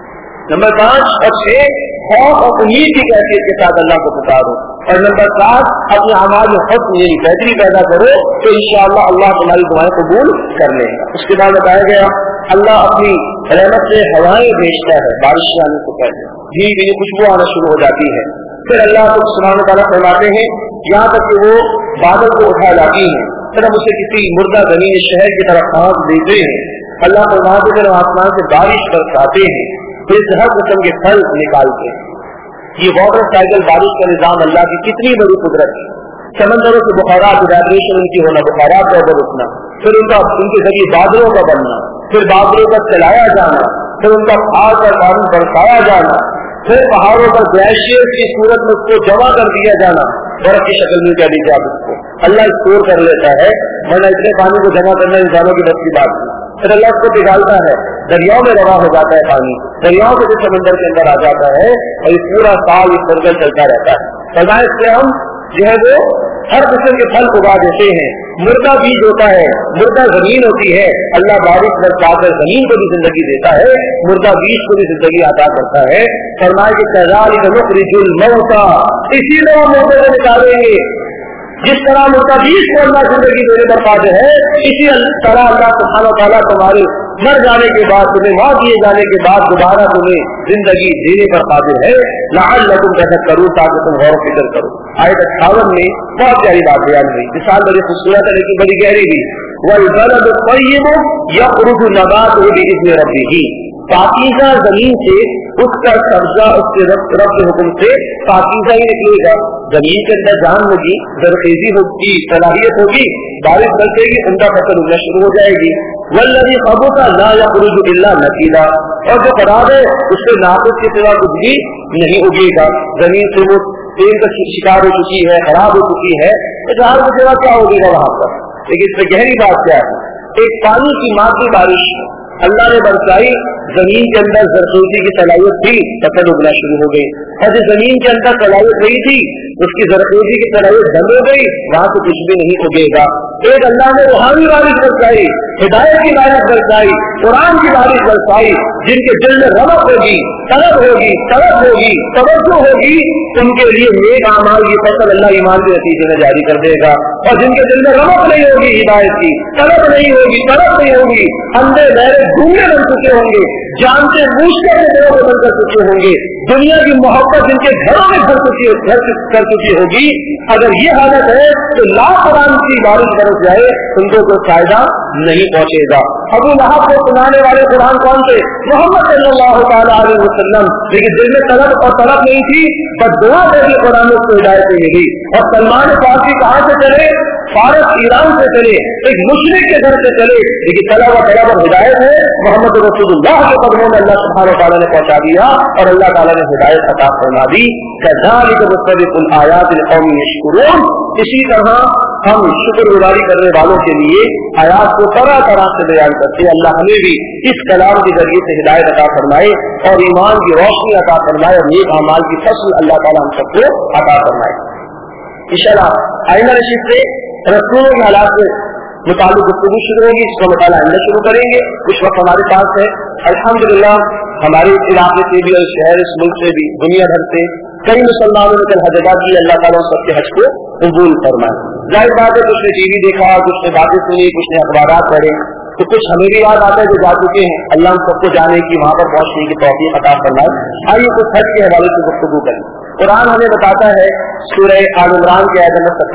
نمبر 5 اور 6 خوف اور امید کی کیفیت کے ساتھ اللہ کو پکارو، اور نمبر 7 اپنے اعمال میں حسن یعنی بہتری پیدا کرو تو انشاءاللہ اللہ تمہاری دعائیں قبول کر لے گا۔ اس کے بعد بتایا گیا اللہ اپنی رحمت سے ہوائیں بھیجتا ہے، بارش آنے سے پہلے دھیرے دھیرے خوشبو آنا شروع ہو جاتی ہے، پھر اللہ کو سبحانہ وتعالیٰ فرماتے ہیں یہاں تک کہ وہ بادل کو اٹھا لاتی ہیں، پھر ہم اسے کسی مردہ زمین شہر کی طرف پھانک دیتے ہیں، اللہ فرماتے پھر آسمان سے بارش برساتے ہیں، پھر ہر قسم کے پھل نکالتے ہیں۔ یہ واٹر سائیکل بارش کا نظام اللہ کی کتنی بڑی قدرت ہے۔ سمندروں سے بخارات ایواپوریشن ان کی ہونا، بخارات کا اوپر اٹھنا، پھر ان کے ذریعے بادلوں کا بننا، پھر بادلوں کا چلایا جانا، پھر ان کا پھاڑ کر پانی برسایا جانا، پھر پہاڑوں پر گلیشیئر کی صورت میں اس کو جمع کر دیا جانا، برف کی شکل میں کیا دیجیے آپ اس کو اللہ اسٹور کر لیتا ہے، ورنہ اتنے پانی کو جمع کرنا انسانوں کی بس کی بات نہیں۔ پھر اللہ اس کو پگھالتا ہے، دریاؤں میں روا ہو جاتا ہے پانی، دریاؤں سے سمندر کے اندر آ جاتا ہے، اور یہ پورا سال یہ سرکل چلتا رہتا ہے۔ فرمایا اس سے ہم جو ہے وہ ہر قسم کے پھل اگا دیتے ہیں، مردہ بیج ہوتا ہے، مردہ زمین ہوتی ہے، اللہ بارش برسا کر زمین کو بھی زندگی دیتا ہے، مردہ بیج کو بھی زندگی عطا کرتا ہے۔ فرمایا کہ کذالک نخرج الموتى، اسی طرح مردے کو نکالیں گے، جس طرح مردہ بیج کو اللہ زندگی دینے پر قادر ہے، اسی طرح اللہ سبحانہ وتعالیٰ تمہارے مر جانے کے بعد، تمہیں موت دیے جانے کے بعد دوبارہ تمہیں زندگی دینے پر قادر ہے، لعلکم تذکرون، تاکہ تم غور و فکر کرو۔ آیت 58 میں بہت پیاری بات بیان ہوئی، مثال بڑی خوبصورت ہے لیکن بڑی گہری بھی۔ والبلد الطیب یخرج نباتہ بإذن ربہ، پاکیزہ زمین سے اس کا سبزہ اس کے رب کے حکم سے پاکیزہ ہی نکلے گا۔ زمین کے اندر جان ہوگی، زرخیزی ہوگی، صلاحیت ہوگی، بارش برسے گی، ان کا فصل اگنا شروع ہو جائے گی۔ والذی خبث لا یخرج الا نکیلا، اور جو خراب ہے اس سے ناقص کے سوا کچھ بھی نہیں اگے گا۔ زمین سے وہ تیل کا شکار ہو چکی ہے، خراب ہو چکی ہے، اظہار کے سوا کیا ہوگی گا وہاں پر؟ لیکن اس سے گہری بات کیا ہے؟ ایک پانی کی مادی بارش اللہ نے برسائی، زمین کے اندر زرخیزی کی صلاحیت تھی، فصل اگنا شروع ہو گئی، اور جو زمین کے اندر صلاحیت نہیں تھی اس کی زرخیزی کی صلاحیت بند ہو گئی، وہاں سے کچھ بھی نہیں اگے گا۔ ایک اللہ نے روحانی بارش برسائی، ہدایت کی بارش برسائی، قرآن کی بارش برسائی، جن کے دل میں رغبت ہوگی، طلب ہوگی، توجہ ہوگی، ان کے لیے نیک اعمال کی فصل اللہ ایمان کے نتیجے میں جاری کر دے گا، اور جن کے دل میں رغبت نہیں ہوگی، ہدایت کی طلب نہیں ہوگی، اندھے بہرے گھومنے بن چکے ہوں گے، جانتے بوجھتے دلوں میں بند کر چکے ہوں گے، دنیا کی محبت جن کے گھروں میں کر چکی ہوگی، اگر یہ حالت ہے تو لاکھ قرآن کی بارش برس جائے ان کو کوئی فائدہ نہیں پہنچے گا۔ ابو لہب کو سنانے والے قرآن کون تھے؟ محمد صلی اللہ تعالیٰ علیہ وسلم، لیکن دل میں طلب نہیں تھی، بس دعا کر کے قرآن اس کو ہدایت ملی۔ اور سلمان فارسی کہاں سے چلے؟ فارس ایران سے چلے، ایک مشرک کے گھر سے چلے، لیکن طلب اور ہدایت ہے محمد رسول اللہ کے قدموں میں اللہ سبحانہ وتعالیٰ نے پہنچا دیا، اور اللہ تعالیٰ نے ہدایت عطا فرما دی۔ كذلك نصرف الآيات لقوم يشكرون، اسی طرح ہم شکر گزاری کرنے والوں کے لیے آیات کو طرح طرح سے بیان کرتے ہیں۔ اللہ ہمیں بھی اس کلام کے ذریعے سے ہدایت عطا فرمائے اور ایمان کی روشنی عطا فرمائے، اور نیک اعمال کی فصل اللہ تعالیٰ ہم سب کو عطا فرمائے۔ انشاءاللہ آئندہ نشست سے رسولوں کے حالات سے متعلق گفتگو شروع ہوگی، اس کا مطالعہ آئندہ شروع کریں گے۔ اس وقت ہمارے پاس ہے الحمدللہ ہمارے علاقے سے بھی اور شہر اس ملک سے بھی دنیا بھر سے کئی مسلمانوں نے کل حج ادا کی, اللہ تعالیٰ سب کے حج کو قبول فرمائے. ظاہر بات ہے کچھ نے ٹی وی دیکھا, کچھ نے باتیں سنی, کچھ نے اخبارات پڑھے, تو کچھ ہمیں بھی یاد آتا ہے جو جا چکے ہیں. اللہ ہم سب کو جانے کی, وہاں پر پہنچنے کی توفیق عطا فرمائے. آئیے کچھ حج کے حوالے سے گفتگو کریں. قرآن ہمیں بتاتا ہے سورہ آل عمران کے آیت نمبر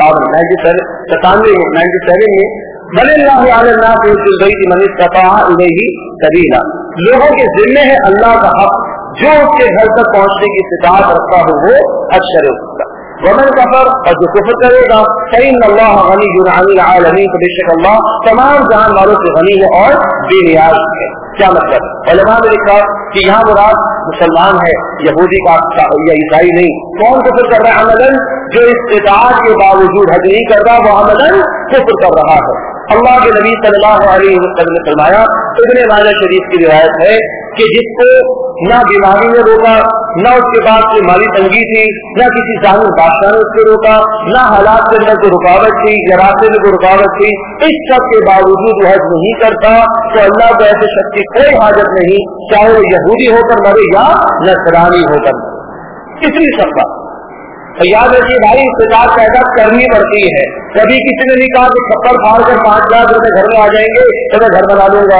97 میں بل اللہ علی الناس حج البیت من استطاع الیہ سبیلا, لوگوں کے ذمہ ہے اللہ کا حق, جو اس کے گھر تک پہنچنے کی استطاعت رکھتا ہو وہ حج کرے. ومن کفر, اور جو کفر کرے گا, فإن اللہ غنی عن العالمین, تو بے شک اللہ تمام جہان والوں سے غنی ہے اور بے نیاز ہے. کیا مطلب؟ علماء نے لکھا کہ یہاں مراد مسلمان ہے, یہودی کا یا عیسائی نہیں. کون کفر کر رہا ہے؟ عملاً جو استطاعت کے باوجود حج نہیں کر رہا وہ عملاً کفر کر رہا ہے. اللہ کے نبی صلی اللہ علیہ وسلم نے فرمایا, ابن ماجہ شریف کی روایت ہے کہ جس کو نہ بیماری نے روکا, نہ اس کے بعد کوئی مالی تنگی تھی, نہ کسی ظالم بادشاہ نے اس کو روکا, نہ حالات کے اندر کوئی رکاوٹ تھی یا راستے میں کوئی رکاوٹ تھی, اس سب کے باوجود وہ حج نہیں کرتا, تو اللہ کو ایسے شخص کی کوئی حاجت نہیں, چاہے وہ یہودی ہو کر مرے یا نصرانی ہو کر مرے. کسی سب کا یاد رکھیے بھائی, استطاعت پیدا کرنی پڑتی ہے. کبھی کسی نے نہیں کہا کہ چھپر پھاڑ کر 5 لاکھ روپے گھر میں آ جائیں گے تو میں گھر بنا لوں گا,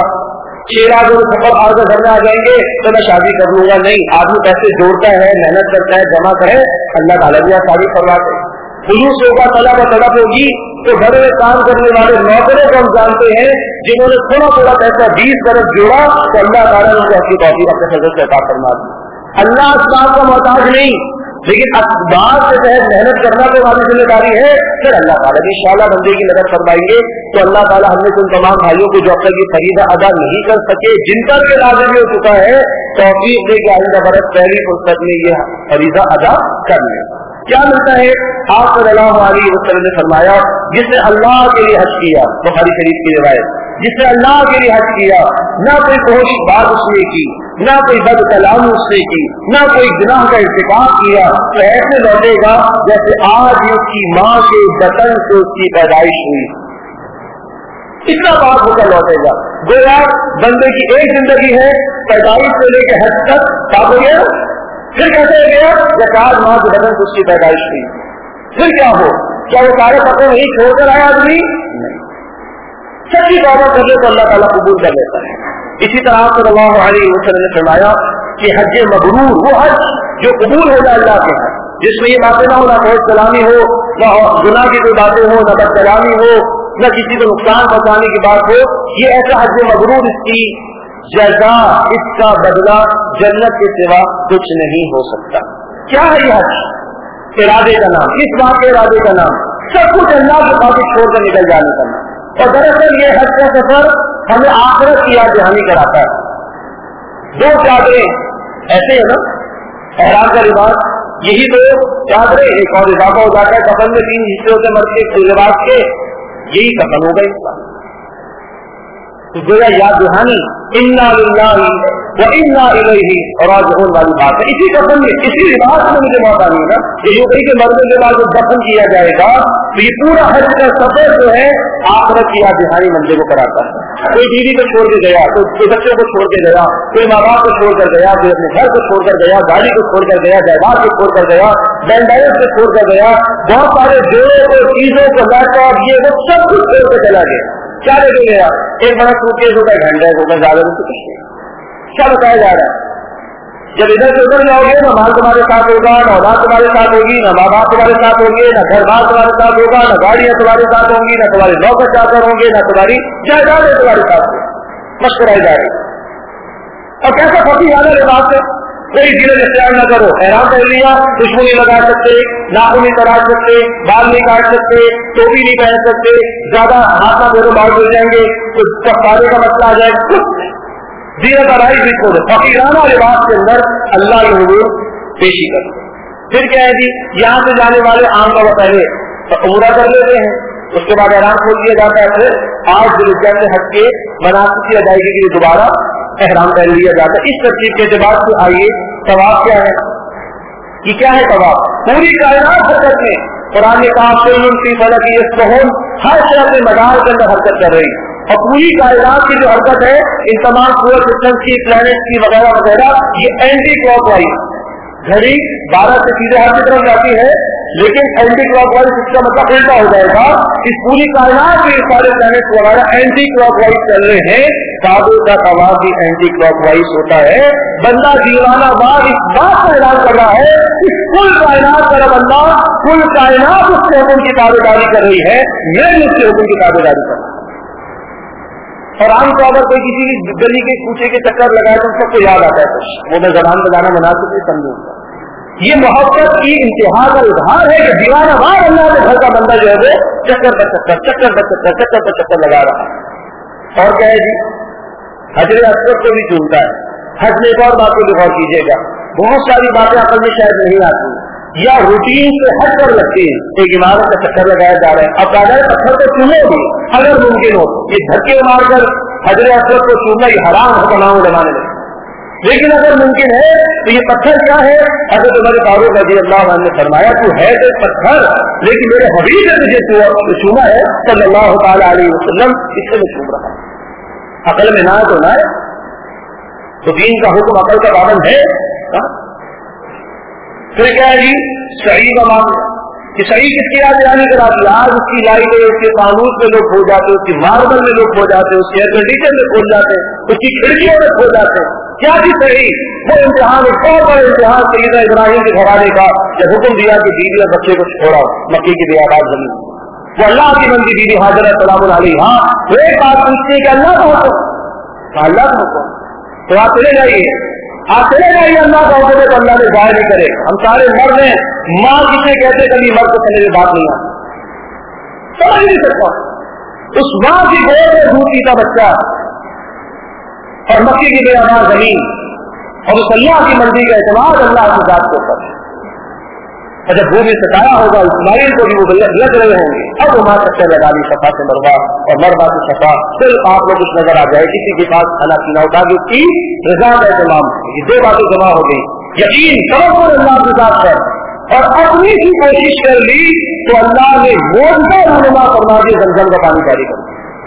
6 لاکھ روپے چھپر پھاڑ کر گھر میں آ جائیں گے تو میں شادی کر لوں گا. نہیں, آدمی پیسے جوڑتا ہے, محنت کرتا ہے, جمع کرے, اللہ تعالیٰ بھی شادی کرواتے. خلوص ہوگا, طلب و طلب ہوگی, تو گھر میں کام کرنے والے نوکروں کو ہم جانتے ہیں جنہوں نے تھوڑا تھوڑا پیسہ 20 برس جوڑا تو اللہ تعالیٰ نے اس کی توفیق اپنے فضل سے عطا فرما دی. اللہ اسباب کا محتاج نہیں, لیکن اسباب کے تحت محنت کرنا تو ہماری ذمہ داری ہے. پھر اللہ تعالیٰ بھی انشاءاللہ بندے کی مدد فرمائیں گے. تو اللہ تعالیٰ ہم نے ان تمام بھائیوں کو جو اب تک یہ فریضہ ادا نہیں کر سکے, جن پر کے لازم ہو چکا ہے, توفیق دے کے آئندہ برس پہلی فرصت میں یہ فریضہ ادا کر لیں. کیا ملتا ہے؟ آپ صلی اللہ علیہ وسلم نے فرمایا, جس نے اللہ کے لیے حج کیا, بخاری شریف کی روایت, جس نے اللہ کے لیے حج کیا, نہ کوئی فحش بات اس نے کی, نہ کوئی بد کلامی اس نے کی, نہ کوئی گناہ کا ارتکاب کیا, تو ایسے لوٹے گا جیسے آج اس کی ماں کے بطن سے اس کی پیدائش ہوئی. اتنا بات ہو کر لوٹے گا. گویا بندے کی ایک زندگی ہے, پیدائش سے لے کے حج تک کیا ہو گیا, پھر کیسے گیا جیسے آج ماں کے بطن سے اس کی پیدائش ہوئی. پھر کیا ہو, کیا وہ سارے پتے نہیں چھوڑ کر آیا آدمی؟ سچی توبہ کر لے تو اللہ تعالیٰ قبول کر لیتا ہے. اسی طرح صلی اللہ علیہ وسلم نے فرمایا کہ حج مبرور وہ حج جو قبول ہو جائے اللہ کے حج, جس میں یہ باتیں نہ ہو, نہ بہت کلامی ہو, نہ گناہ کی کوئی باتیں ہو, نہ بد کلامی ہو, نہ کسی کو نقصان پہنچانے کی بات ہو. یہ ایسا حج مبرور, اس کی جزا, اس کا بدلہ جنت کے سوا کچھ نہیں ہو سکتا. کیا ہے یہ حج؟ ارادے کا نام. کس بات کے ارادے کا نام؟ سب کچھ اللہ کے پاس چھوڑ کر نکل جانے کا نام. اور دراصل یہ حج کا سفر ہمیں آخرت کی یاد دہانی کراتا ہے. 2 چادریں ایسے ہے نا, احرام کا لباس, یہی 2 چادریں, ایک اور اضافہ ہو جاتا ہے. کفن میں 3 حصے ہوتے مرد کے لباس کے, یہی کفن ہوگا انسان. تو گویا یاد دہانی انا للہ و انا الیہ راجعون والی بات ہے. اسی کفن میں, اسی لباس میں مجھے موت آنی ہے نا. یہ جو کہیں کہ مرنے کے بعد دفن کیا جائے گا, تو یہ پورا حج کا سفر جو ہے آخرت کی یاد دہانی بندے کو کراتا ہے. کوئی بیوی کو چھوڑ کے گیا, کوئی بچوں کو چھوڑ کے گیا, کوئی ماں باپ کو چھوڑ کر گیا, کوئی اپنے گھر کو چھوڑ کر گیا, گاڑی کو چھوڑ کر گیا, جائیداد کو چھوڑ کر گیا, بینڈائز کو چھوڑ کر گیا, بہت سارے جوڑوں کو, چیزوں کو, لیپ ٹاپ, یہ وہ سب کچھ چھوڑ کے چلا گیا. کیا لے کے گیا؟ ایک بڑا سوٹکیس ہوتا ہے, گھنٹے ہوتا ہے, زیادہ نہیں تو کچھ نہیں. کیا بتایا جا رہا ہے؟ جب ادھر سے ادھر جاؤ گے, نہ مال تمہارے ساتھ ہوگا, نہ اولاد تمہارے ساتھ ہوگی, نہ ماں باپ تمہارے ساتھ ہوں گے, نہ گھر بار تمہارے ساتھ ہوگا, نہ گاڑیاں تمہارے ساتھ ہوں گی, نہ تمہارے نوکر چاکر ہوں گے, نہ تمہاری جائیداد تمہارے ساتھ ہوگی. مشکرائی جا رہی. اور کیسا پھنسی والا لباس ہے, کوئی ضلع اختیار نہ کرو, احرام کر لیا, خوشبو نہیں لگا سکتے, ناخن نہیں تراش سکتے, بال نہیں کاٹ سکتے, ٹوپی نہیں پہن سکتے, زیادہ ہاتھ نہ پھیرو, بال گر جائیں گے, تو کفارے کا مسئلہ آ جائے گا. دین ترائی بھی چھوڑو, فقیرانہ لباس کے اندر اللہ کے حضور پیشی کرو. پھر کیا ہے جی, یہاں سے جانے والے عام طور پر پہلے عمرہ کر لیتے ہیں, اس کے بعد احرام کھول دیا جاتا ہے. پھر 8 ذوالحجہ سے ہٹ کے مناسک کی ادائیگی کے لیے دوبارہ احرام پہن لیا جاتا ہے. اس ترتیب کے اعتبار سے آئیے, طواف کیا ہے؟ یہ کیا ہے طواف؟ پوری کائنات حرکت میں, قرآن نے کہا کل فی فلک یسبحون, ہر شے اپنے مدار کے اندر حرکت کر رہی. اور پوری کائنات کی جو حرکت ہے, ان تمام سورج سسٹم کی, پلانٹ کی وغیرہ وغیرہ, یہ اینٹی کلاک وائز, घड़ी 12 से सीधे हाथ की तरफ जाती है, लेकिन एंटी क्लॉक वाइज इसका मतलब उल्टा हो जाएगा। इस पूरी कायनात में सारे प्लैनेट वगैरह एंटी क्लॉक वाइज चल रहे हैं, काबे का तवाफ भी एंटी क्लॉक वाइज होता है। बंदा दीवाना बाग इस बात का ऐलान कर रहा है कि कुल कायनात का बंदा, कुल कायनात उसके हुक्म की ताबेदारी कर रही है, मैं भी उसके हुक्म की ताबेदारी कर रहा हूं। और आमतौर पर कोई किसी की गली के कूचे के चक्कर लगाए तो सबको याद आता है कुछ, वो मैं जबान बजाना मुनासिब नहीं समझूंगा। ये मोहब्बत की इंतहा का उधार है कि दीवाना बार अल्लाह के घर का बंदा जो है वो चक्कर पर चक्कर लगा रहा है। और क्या है जी, हजरे अस्वद को भी चूमता है। हज में एक और बात को भी गौर कीजिएगा, बहुत सारी बातें अकल में शायद नहीं आती या रूटीन से हट कर लगती है। एक इमारत का चक्कर लगाया जा रहा है, अब कागज पत्थर को चूमे भी अगर मुमकिन हो, ये धक्के मारकर हजरे अस्वद को चूमना ये हराम हो बनाओ जमाने में, लेकिन अगर मुमकिन है तो ये पत्थर क्या है? अगर तुम्हारे फारूक रज़ी अल्लाह अन्हु ने फरमाया तू है तो पत्थर, लेकिन मेरे हबीब ने तुझे चूमा है सल्लल्लाहु तआला अलैहि वसल्लम, इससे मैं चूम रहा हूं। अकल में ना है तो ना है, तो दीन का हुक्म अकल का पाबंद है। फिर क्या है जी, सही का मामला कि सही किसकी याद यानी कराती, आज उसकी लाइट है, उसके कानून में लोग खो जाते, उसकी मार्बल में लोग खो जाते, उसके एयर कंडीशन में खो जाते, उसकी खिड़कियों में खो जाते। क्या थी सही? वो इम्तिहान, एक बहुत बड़ा इम्तिहान सैयदना इब्राहिम के घराने का, जब हुक्म दिया कि बीवी और बच्चे को छोड़ा मक्के की बेआबाद जमीन, वो अल्लाह की बंदी बीवी हाजरा सलामुन अलैहा, तो एक बात पूछती है कि अल्लाह का हुक्म, अल्लाह का हुक्म तो आप चले जाइए, आप चले जाइए, अल्लाह का हुक्म है तो अल्लाह ने जाहिर नहीं करे। हम सारे मर्द हैं, माँ किसे कहते कभी मर्द को समझ में बात नहीं आती, समझ नहीं सकता। उस माँ की गोद में दूध पीता बच्चा और मक्के की बेआबाद जमीन और उस अल्लाह की मर्जी का एतमाद अल्लाह की जात के ऊपर, और जब भूमि सताया होगा इस्माइल को भी वो लग रहे होंगे, अब वो माँ चक्कर लगा ली सफा से मरवा और मरवा से सफा, फिर आप लोग कुछ नजर आ जाए किसी के पास खाना पीना होता है उसकी रजा का एहतमाम, ये दो बातें जमा हो गई, यकीन तवक्कुल अल्लाह की जात पर और अपनी ही कोशिश कर ली तो अल्लाह ने मोज़ा रहनुमा फरमा के ज़मज़म का पानी जारी कर दिया।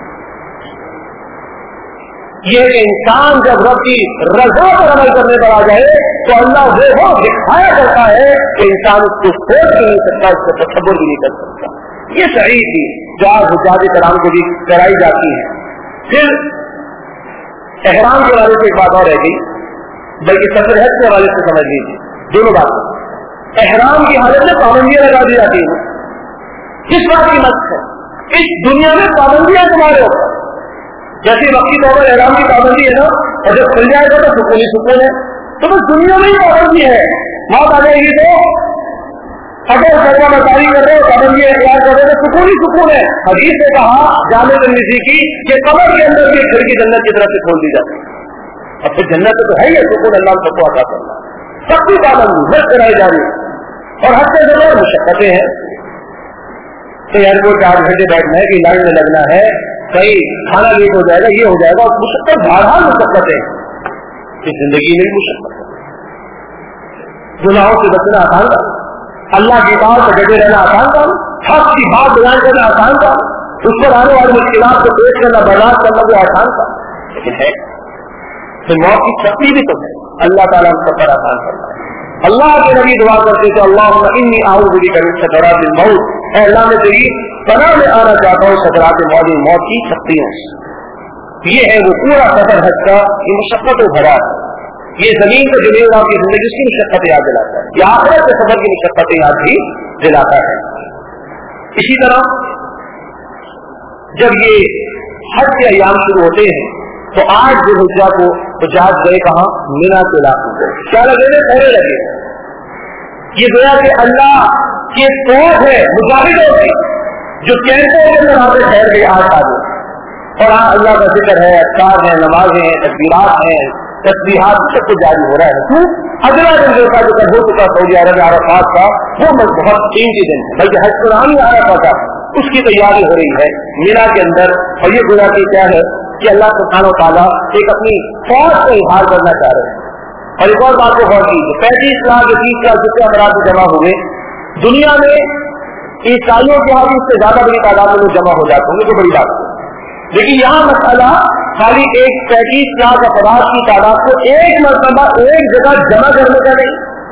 ये इंसान जब रब की रजा पर अमल करने पर आ जाए तो अल्लाह वो दिखाया करता है कि इंसान उसको सोच भी नहीं सकता, उसको तसव्वुर भी नहीं कर सकता। ये सही थी जो आज हुज्जाज कराम को भी कराई जाती है। फिर एहराम के हवाले से एक बात और रह गई, बल्कि सफर हज के हवाले से समझ लीजिए दोनों बातें। एहराम की हालत में पाबंदियां लगा दी जाती है, किस बात की मत है? इस दुनिया में पाबंदियां तुम्हारे ऊपर, जैसे वक्ती तौर पर एहराम की पाबंदी है ना, और जब खुल जाएगा तो सुकून ही सुकून है, तो बस दुनिया में ही पाबंदी है। मौत आ जाएगी तो अगर सर्वा मसारी कर रहे हो, पाबंदी एहतियात कर रहे हो, सुकून ही सुकून है। हदीस ने कहा जामे तिर्मिज़ी की कि कब्र के अंदर की खिड़की जन्नत की तरफ से खोल दी जाती है। अब फिर जन्नत तो है ही है, सुकून अल्लाह सबको अता करना, सबकी पाबंदी बस कराई जा रही है। और हद से ज्यादा मुशक्कतें हैं, तो एयरपोर्ट 8 घंटे बैठना है कि लाइन में लगना है, कहीं खाना लेट हो जाएगा, ये हो जाएगा, मुशक्कत बहरहाल मुशक्कतें इस जिंदगी में भी मुशक्कत। गुनाहों से बचना आसान था, अल्लाह की बात से डटे रहना आसान था, हक की बात बयान करना आसान था, उस पर आने वाली मुश्किलात को पेश करना बर्दाश्त करना भी आसान था, लेकिन है तो मौत की शक्ति भी तो है। अल्लाह ताला हम सब पर आसान करना है। अल्लाह के नबी दुआ करते तो अल्लाहुम्मा इन्नी आऊज़ु बिका मिन सकरातिल मौत, ऐ अल्लाह में तेरी पनाह में आना चाहता हूँ सकरातिल मौत की शक्तियों से। ये है वो पूरा सफर हज का, ये मुशक्कतों भरा है, ये जमीन को जमीन आपकी जिंदगी की मुशक्कतें याद दिलाता है, ये आखिरत के सफर की मुशक्कतें याद भी दिलाता है। इसी तरह जब ये हज के अय्याम शुरू होते हैं तो आज जो हिज्जा को हुज्जाज गए कहाँ? मिना के इलाकों को, क्या लगे थे? पहले लगे। ये गोया कि अल्लाह की फौज है मुजाहिदों की जो कैंपों के अंदर आते ठहर गए 8 आदमी, और अल्लाह का जिक्र है, अज़कार है, नमाजें हैं, तकबीरात हैं, तस्बीहात सब कुछ जारी हो रहा है। क्यों? अगला दिन जो का जिक्र हो चुका सऊदी अरब अरफात का, वो बहुत कीमती दिन, बल्कि हज कुरानी अरफा का, उसकी तैयारी हो रही है मीना के अंदर। और ये गोया कि क्या है कि अल्लाह सुब्हानहू व तआला एक अपनी फौज का इजहार करना चाह रहे हैं। और एक और बात को गौर कीजिए, 35 लाख 30 लाख जितने अफराद जमा हुए दुनिया में ईसाइयों के यहाँ इससे ज्यादा बड़ी तादाद में लोग जमा हो जाते होंगे, तो बड़ी बात है। लेकिन यहाँ मसला खाली एक 35 लाख अफराद की तादाद को एक मरतबा एक जगह जमा करने का नहीं,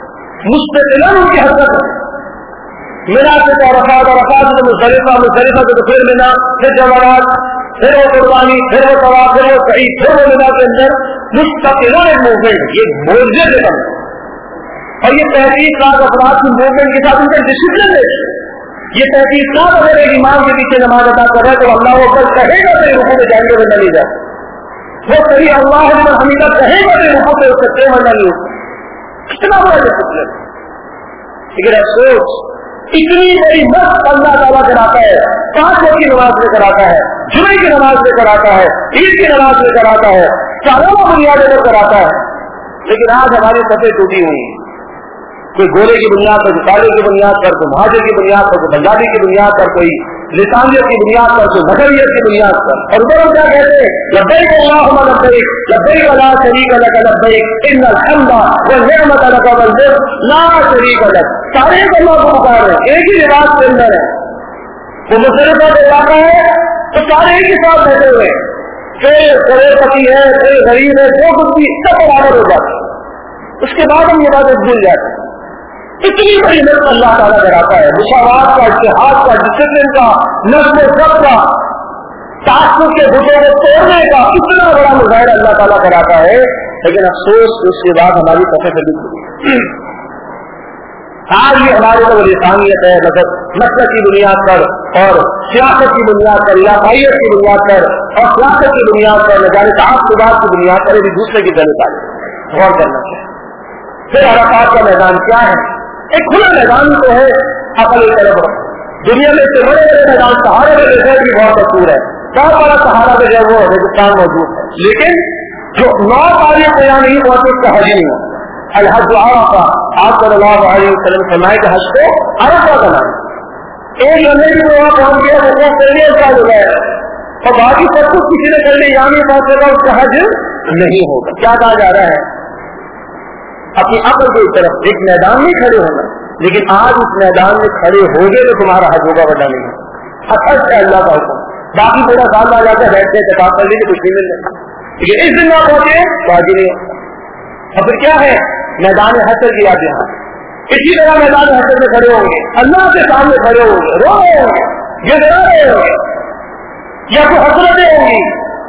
مستقلاً ان کی حرکت ہے. مینا سے تو عرفات، عرفات سے مزدلفہ، مزدلفہ سے تو پھر مینا، پھر جمرات، پھر وہ قربانی، پھر وہ طواف، پھر وہ سعی، پھر وہ مینا کے اندر مستقلاً ایک موومنٹ، یہ موجے سے کم ہے. اور یہ 35 لاکھ افراد کی موومنٹ کے ساتھ ان کا ڈسپلن ہے. یہ 35 لاکھ اگر ایک امام کے پیچھے نماز ادا کر رہا ہے تو اللہ اکبر کہے گا تو رکوع میں جائیں گے ورنہ نہیں جاتے. وہ صحیح اللہ اکبر حمیدہ کہے گا تو رکوع میں اٹھ سکتے ہیں ورنہ نہیں اٹھ سکتے. کتنا بڑا ڈسپلن. لیکن افسوس اتنی بڑی مشق اللہ تعالیٰ کراتا ہے، 5 وقت کی نماز میں کراتا ہے، جمعے کی نماز میں کراتا ہے، عید کی نماز میں کراتا ہے، سالانہ بنیادوں پر کراتا ہے. لیکن آج ہماری صفیں ٹوٹی ہوئی ہیں. کوئی گولے کی بنیاد پر، کوئی کالے کی بنیاد پر، کوئی مہاجر کی بنیاد پر، کوئی پنجابی کی بنیاد پر، کوئی لسانیت کی بنیاد پر، کوئی نظریت کی بنیاد پر. اور ادھر ہم کیا کہتے ہیں؟ لبیک اللہم لبیک، لبیک لا شریک لک لبیک، ان الحمد والنعمت لک والملک لا شریک لک. سارے اللہ کو پکار رہے ہیں، ایک ہی لباس کے اندر ہے. وہ مصرفہ کا علاقہ ہے تو سارے ایک ہی ساتھ بیٹھے ہوئے ہیں. پھر کروڑپتی ہے، پھر غریب ہے، جو کچھ بھی سب برابر ہو جاتے ہیں. اس کے بعد ہم یہ باتیں بھول جاتے ہیں. اتنی بڑی نظر اللہ تعالیٰ کراتا ہے، مساوات کا، اتحاد کا، ڈسپلن کا، نظم و ضبط کا، تعصب کے بتوں کو توڑنے کا اتنا بڑا مظاہرہ اللہ تعالیٰ کراتا ہے. لیکن افسوس اس کے بعد ہماری صفحے سے بھی آج یہ ہمارے تو لسانیت ہے، مطلب مسلک کی بنیاد پر اور سیاست کی بنیاد پر، علاقائیت کی بنیاد پر اور سیاست کی بنیاد پر، نہ جانے تعصبات کی بنیاد پر ایک دوسرے کی جانب آئے. غور کرنا چاہیے. پھر عرفات کا میدان کیا ہے؟ ایک کھلا میدان تو ہے عقل طرف. دنیا میں سے بڑے بڑے میدان سہارے میں جیسے بھی بہت مشہور ہے، بہت بڑا سہارا جو ہے وہ ہندوستان موجود ہے. لیکن جو 9 تاریخ کو یہاں نہیں پہنچے اس کا حج نہیں ہوتا. الحج عرفہ، آپ صلی اللہ علیہ وسلم فرمائے کہ حج کو عرفہ کا نام. ایک لمحے بھی وہاں پہنچ گیا وہ پہلے کا ہو گیا اور باقی سب کچھ کسی نے کر لیا یہاں نہیں پہنچے گا اس کا حج نہیں ہوگا. کیا کہا جا رہا ہے؟ اپنی عقل کی طرف ایک میدان میں کھڑے ہونا، لیکن آج اس میدان میں کھڑے ہو گئے تو تمہارا حج ہوگا ورنہ نہیں. حج ہے اللہ کا حکم. باقی پورا سال آ جاتا ہے بیٹھتے اعتقاد کر لیجیے کچھ نہیں مل رہا. لیکن اس دن نہ پہنچے تو حج نہیں. اور پھر کیا ہے؟ میدان حشر کی یاد یہاں. اسی طرح میدان حشر میں کھڑے ہوں گے، اللہ کے سامنے کھڑے ہوں گے، رو رہے ہوں گے، گڑا رہے ہوں گے یا کوئی حسرتیں ہوں گی.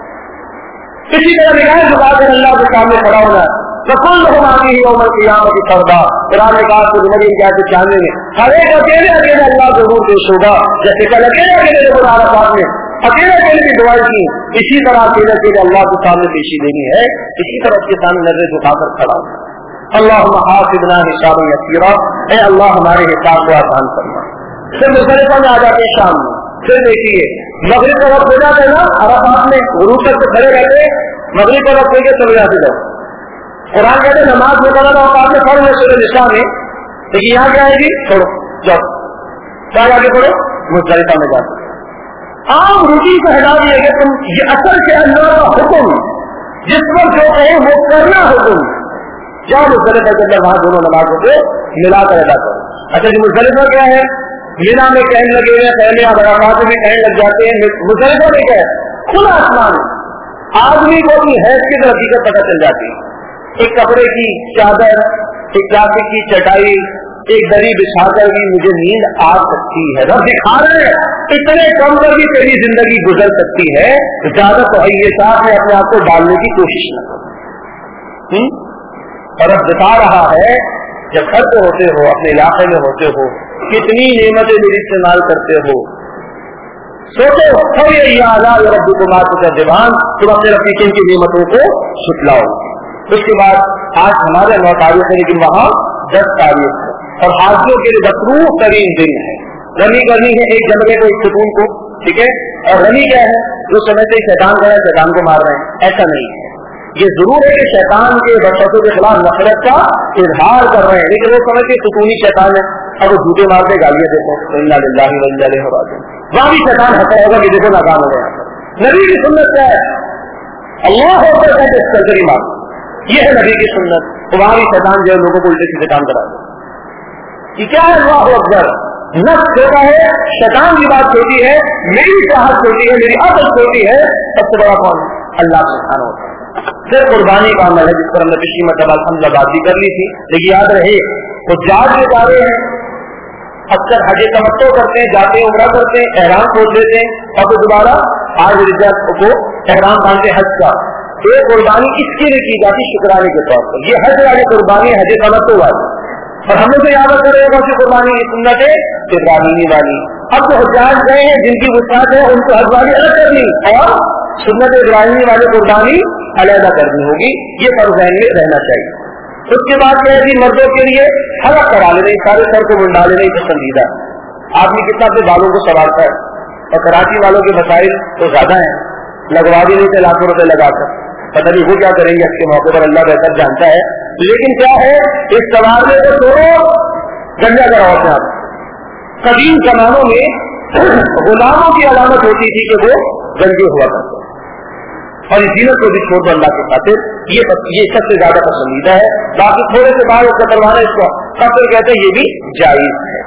اسی طرح نگاہیں جھکا کر اللہ کے سامنے کھڑا ہونا. رسول لوگ آگے ہی عمر قیامت کی سردا قرآن نے کہا کہ زندگی کیا سے جاننے میں ہر ایک اکیلے اکیلے اللہ ضرور پیش ہوگا. جیسے کل اکیلے اکیلے جب عرفات میں اکیلے اکیلے کی دعائیں کی، اسی طرح اکیلے اکیلے اللہ کے سامنے پیشی دینی ہے. اسی طرح اس کے سامنے نظر جھکا کر کھڑا ہونا. اللہم حاسبنا حسابا یسیرا، اے اللہ ہمارے حساب کو آسان کرنا. پھر مزدلفہ میں آ جاتے ہیں شام میں. پھر دیکھیے مغرب کا وقت ہو جاتا ہے نا، عرفات میں غروب تک تو کھڑے رہتے، مغرب کا وقت ہو کے چلے جاتے جب قرآن کہتے ہیں نماز میں کرنا تو آپ نے پڑھ لیں سورہ نساء میں. لیکن یہاں کیا آئے گی؟ چھوڑو جاؤ کیا آگے پڑھو مزدلفہ میں جاؤ. عام روٹی کو ہٹا دیا کہ تم یہ اصل سے اللہ کا حکم جس پر جو کہیں وہ کرنا حکم. جاؤ مزدلفہ کے اندر وہاں دونوں نمازوں کو ملا کر ادا کرو. اچھا جی مزدلفہ کیا ہے؟ مینا میں کہنے لگے ہوئے پہلے آپ عرفات میں کہنے لگ جاتے ہیں. مزدلفہ میں کیا ہے؟ کھلا آسمان. آدمی کو اپنی حیثیت کی حقیقت پتہ چل جاتی ہے. ایک کپڑے کی چادر، ایک پلاسٹک کی چٹائی، ایک دری بچھا کر بھی مجھے نیند آ سکتی ہے. رب دکھا رہے ہیں اتنے کم پر بھی تیری زندگی گزر سکتی ہے. زیادہ تو یہ ساتھ میں اپنے آپ کو ڈالنے کی کوشش نہ کرو. اور رب بتا رہا ہے جب گھر پہ ہوتے ہو، اپنے علاقے میں ہوتے ہو، کتنی نعمتیں میری استعمال کرتے ہو. سوچو رب کو مات کا دیوان تم اپنے رب کی نعمتوں کو چھٹلاؤ. اس کے بعد آج ہمارے 9 تاریخ ہے لیکن وہاں 10 تاریخ ہے اور حاجیوں کے لیے مصروف ترین دن ہے. رمی کرنی ہے ایک جمرے کو، ایک ستون کو، ٹھیک ہے. اور رمی کیا ہے؟ جو سمجھتے شیطان کا ہے شیطان کو مار رہے ہیں، ایسا نہیں ہے. یہ ضرور ہے کہ شیطان کے وسوسوں کے خلاف نفرت کا اظہار کر رہے ہیں، لیکن وہ سمجھتے ستونی شیطان ہے اور وہ جھوٹے مارتے گالیاں دیتے ہیں. انا للہ و انا الیہ راجعون. وہاں بھی شیطان ہنسا ہوگا کہ دیکھو ناکام ہو گیا. نبی کی سنت کیا ہے؟ اللہ اکبر کہتے سرجری مار، یہ ہے نبی کی سنت. وہاں بھی شیطان جو ہے لوگوں کو الٹے سیدھے کام کرا دے. یہ کیا ہے؟ اللہ اکبر. نفس چھوٹا ہے، شیطان کی بات چھوٹی ہے، میری چاہت چھوٹی ہے، میری عقل چھوٹی ہے. سب سے بڑا کون؟ اللہ سبحانہ و تعالیٰ. پھر قربانی کا عمل ہے جس پر ہم نے پچھلی مرتبہ الحمدللہ بات بھی کر لی تھی. لیکن یاد رہے حجاج جو جا رہے ہیں اکثر حج تمتع کرتے ہیں، جاتے ہیں، عمرہ کرتے ہیں، احرام کھول دیتے ہیں اور پھر دوبارہ آج رجعت کو احرام باندھتے حج کا. ایک قربانی اس کے لیے کی جاتی شکرانے کے طور پر. یہ حج والی قربانی حج تمتع والی، اور ہمیں تو یاد رکھ رہے گا کہ قربانی سنت ابراہیمی والی. اب جو حجاج گئے ہیں جن کی وسعت ہے ان کو حج والی الگ کرنی اور سنت ابراہیمی والی قربانی علیحدہ کرنی ہوگی. یہ فرض ذہن میں رہنا چاہیے. اس کے بعد کیا ہے کہ مردوں کے لیے حلق کرا لینے، سارے سر کو منڈا لینے پسندیدہ. آدمی کتنا اپنے بالوں کو سنوارتا ہے، اور کراچی والوں کے مسائل تو زیادہ ہیں، لگوا بھی نہیں تھے لاکھوں روپے لگا کر. پتہ نہیں وہ کیا کریں گے اس کے موقع پر، اللہ بہتر جانتا ہے. لیکن کیا ہے اس سوارنے کو چھوڑو، گنجا کراؤ اپنے آپ. قدیم زمانوں میں غلاموں کی علامت ہوتی تھی کہ وہ گنجے ہوا کرتے، اور اس زینت کو بھی چھوڑ دو اللہ کے خاطر. یہ سب سے زیادہ پسندیدہ ہے. باقی تھوڑے سے باہر اس کا کروانا اس کو قطر کہتے ہیں، یہ بھی جائز ہے.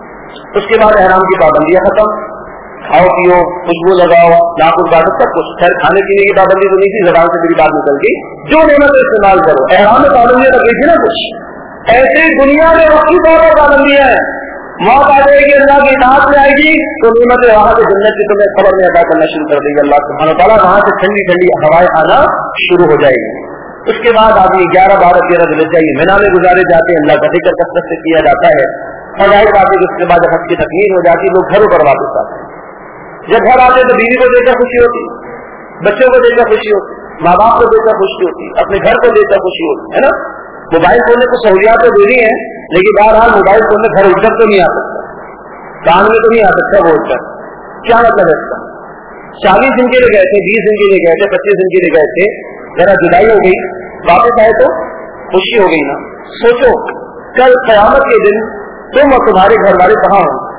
اس کے بعد احرام کی پابندیاں ختم. کھاؤ پیو، خوشبو لگاؤ، ناخن کاٹو، سب کچھ. خیر کھانے پینے کی پابندی تو نہیں تھی، زبان سے میری بات نکل گئی. جو نعمت استعمال کرو. احرام میں پابندیاں رکھی تھی نا کچھ ایسے دنیا میں وقتی طور پر پابندیاں ہیں. موت آ جائے گی، اللہ کی اطاعت میں آئے گی تو نعمت وہاں سے جنت کی تمہیں خبر میں ادا کرنا شروع کر دے گی اللہ سبحانہ وتعالیٰ. وہاں سے ٹھنڈی ٹھنڈی ہوائیں آنا شروع ہو جائے گی. اس کے بعد آدمی 11 12 13 دن چاہیے مینا میں گزارے جاتے ہیں، اللہ کا ذکر کثرت سے کیا جاتا ہے. اور ظاہر بات ہے کہ اس کے بعد جب حج کی تکمیل ہو جاتی ہے لوگ گھروں پر واپس آتے ہیں. جب گھر آتے ہیں تو بیوی کو دیکھ کر خوشی ہوتی، بچوں کو دیکھ کر خوشی ہوتی، ماں باپ کو دیکھ کر خوشی ہوتی، اپنے گھر کو دیکھ کر خوشی ہوتی ہے نا. موبائل فون نے کو سہولیات تو دے رہی ہیں، لیکن بہرحال موبائل فون میں گھر اجڑ تو نہیں آ سکتا، کان میں تو نہیں آ سکتا وہ اجڑ. کیا مطلب ہے اس کا؟ 40 دن کے لیے گئے تھے، 20 دن کے لیے گئے تھے، 25 دن کے لیے گئے تھے، ذرا جدائی ہو گئی، واپس آئے تو خوشی ہو گئی نا. سوچو کل قیامت کے دن تم اور تمہارے گھر والے کہاں ہوں گے؟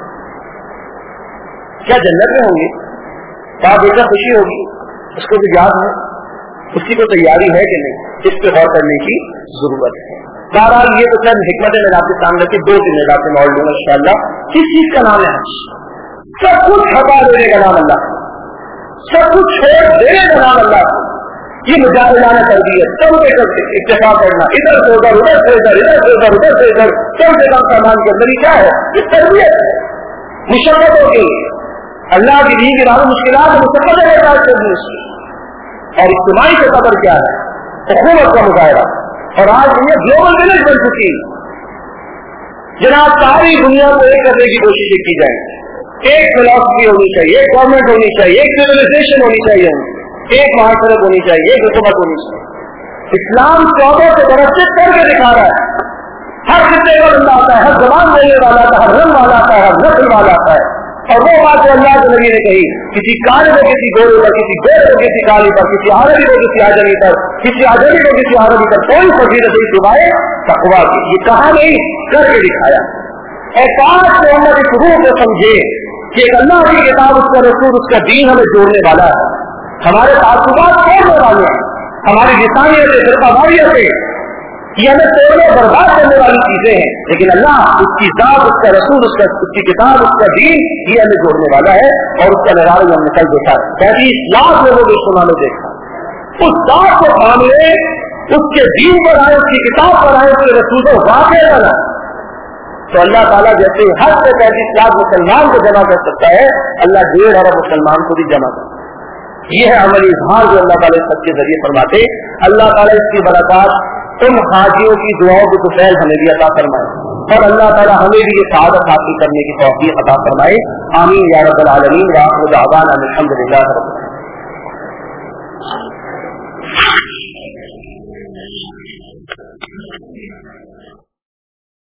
کیا جنت میں ہوں گے؟ کیا بیٹا خوشی ہوگی؟ اس کو بھی یاد ہے، اس کی کوئی تیاری ہے کہ نہیں؟ اس پہ غور کرنے کی ضرورت ہے. بہرحال یہ تو چند حکمتیں میں آپ کے سامنے رکھی. 2 دن میں آپ سے موڑ لوں گا ان شاء اللہ. کس چیز کا نام ہے حج؟ سب کچھ ہٹا دینے کا نام اللہ، سب کچھ چھوڑ دینے کا نام اللہ. یہ مجاہدانہ تربیت، سب کے سب اکتفا کرنا، ادھر سے ادھر، ادھر سے ادھر، ادھر سے ادھر، ادھر سے ادھر، کم سے کم سامان کے اندر. کیا ہے یہ تربیت ہے. مشقتوں کی اللہ کی دین کی راہ مشکلات مستقبل ہے اور اجتماعی سطح پر کیا ہے حکومت کا مظاہرہ. اور آج یہ گلوبل ولیج بن چکی. جناب ساری دنیا کو ایک کرنے کی کوششیں کی جائیں. ایک فلاسفی ہونی چاہیے، ایک گورنمنٹ ہونی چاہیے، ایک سویلائزیشن ہونی چاہیے، ایک معاشرت ہونی چاہیے، ایک حکومت ہونی چاہیے. اسلام 14 سے برس کر کے دکھا رہا ہے. ہر خطے کا بندہ آتا ہے، ہر زبان بولنے والا آتا ہے، ہر رنگ والا آتا ہے، ہر نسل والا آتا ہے. اور وہ بات جو اللہ کے نبی نے کہی، کسی کالے کو کسی گورے پر، کسی گورے کو کسی کالے پر، کسی عربی کو کسی عجمی پر، کسی عجمی کو کسی عربی پر، کوئی فضیلت نہیں سوائے تقویٰ کی. یہ کہا نہیں، کر کے دکھایا. احساس سے ہم اس روح کو سمجھے کہ ایک اللہ کی کتاب، اس کا رسول، اس کا دین ہمیں جوڑنے والا ہے. ہمارے تعصبات توڑنے والے ہیں، ہماری لسانیتیں، فرقہواریتیں یہ ہمیں توڑنے برباد کرنے والی چیزیں ہیں. لیکن اللہ، اس کی ذات، اس کا رسول، اس کی کتاب، اس کا دین یہ ہمیں جوڑنے والا ہے. اور اس کا نظارہ ہم نے کل دیکھا، 35 لاکھ لوگوں کے اجتماع میں دیکھا. اس ذات کو تھام لے، اس کے دین پر آئے، اس کی کتاب پر آئے، اس کے رسول کو واقع کرنا، تو اللہ تعالیٰ جیسے ہر سے 35 لاکھ مسلمان کو جمع کر سکتا ہے، اللہ 1.5 ارب مسلمان کو بھی جمع کر سکتا ہے. یہ ہے عملی اظہار جو اللہ تعالیٰ سب کے ذریعے فرماتے. اللہ تعالیٰ اس کی برکات تم حاجیوں کی دعاؤں کو توفیل ہمیں بھی عطا فرمائے، اور اللہ تعالیٰ ہمیں بھی یہ سعادت حاصل کرنے کی توفیق عطا فرمائے. آمین یا رب العالمین. وآخر دعوانا الحمدللہ رب العالمین.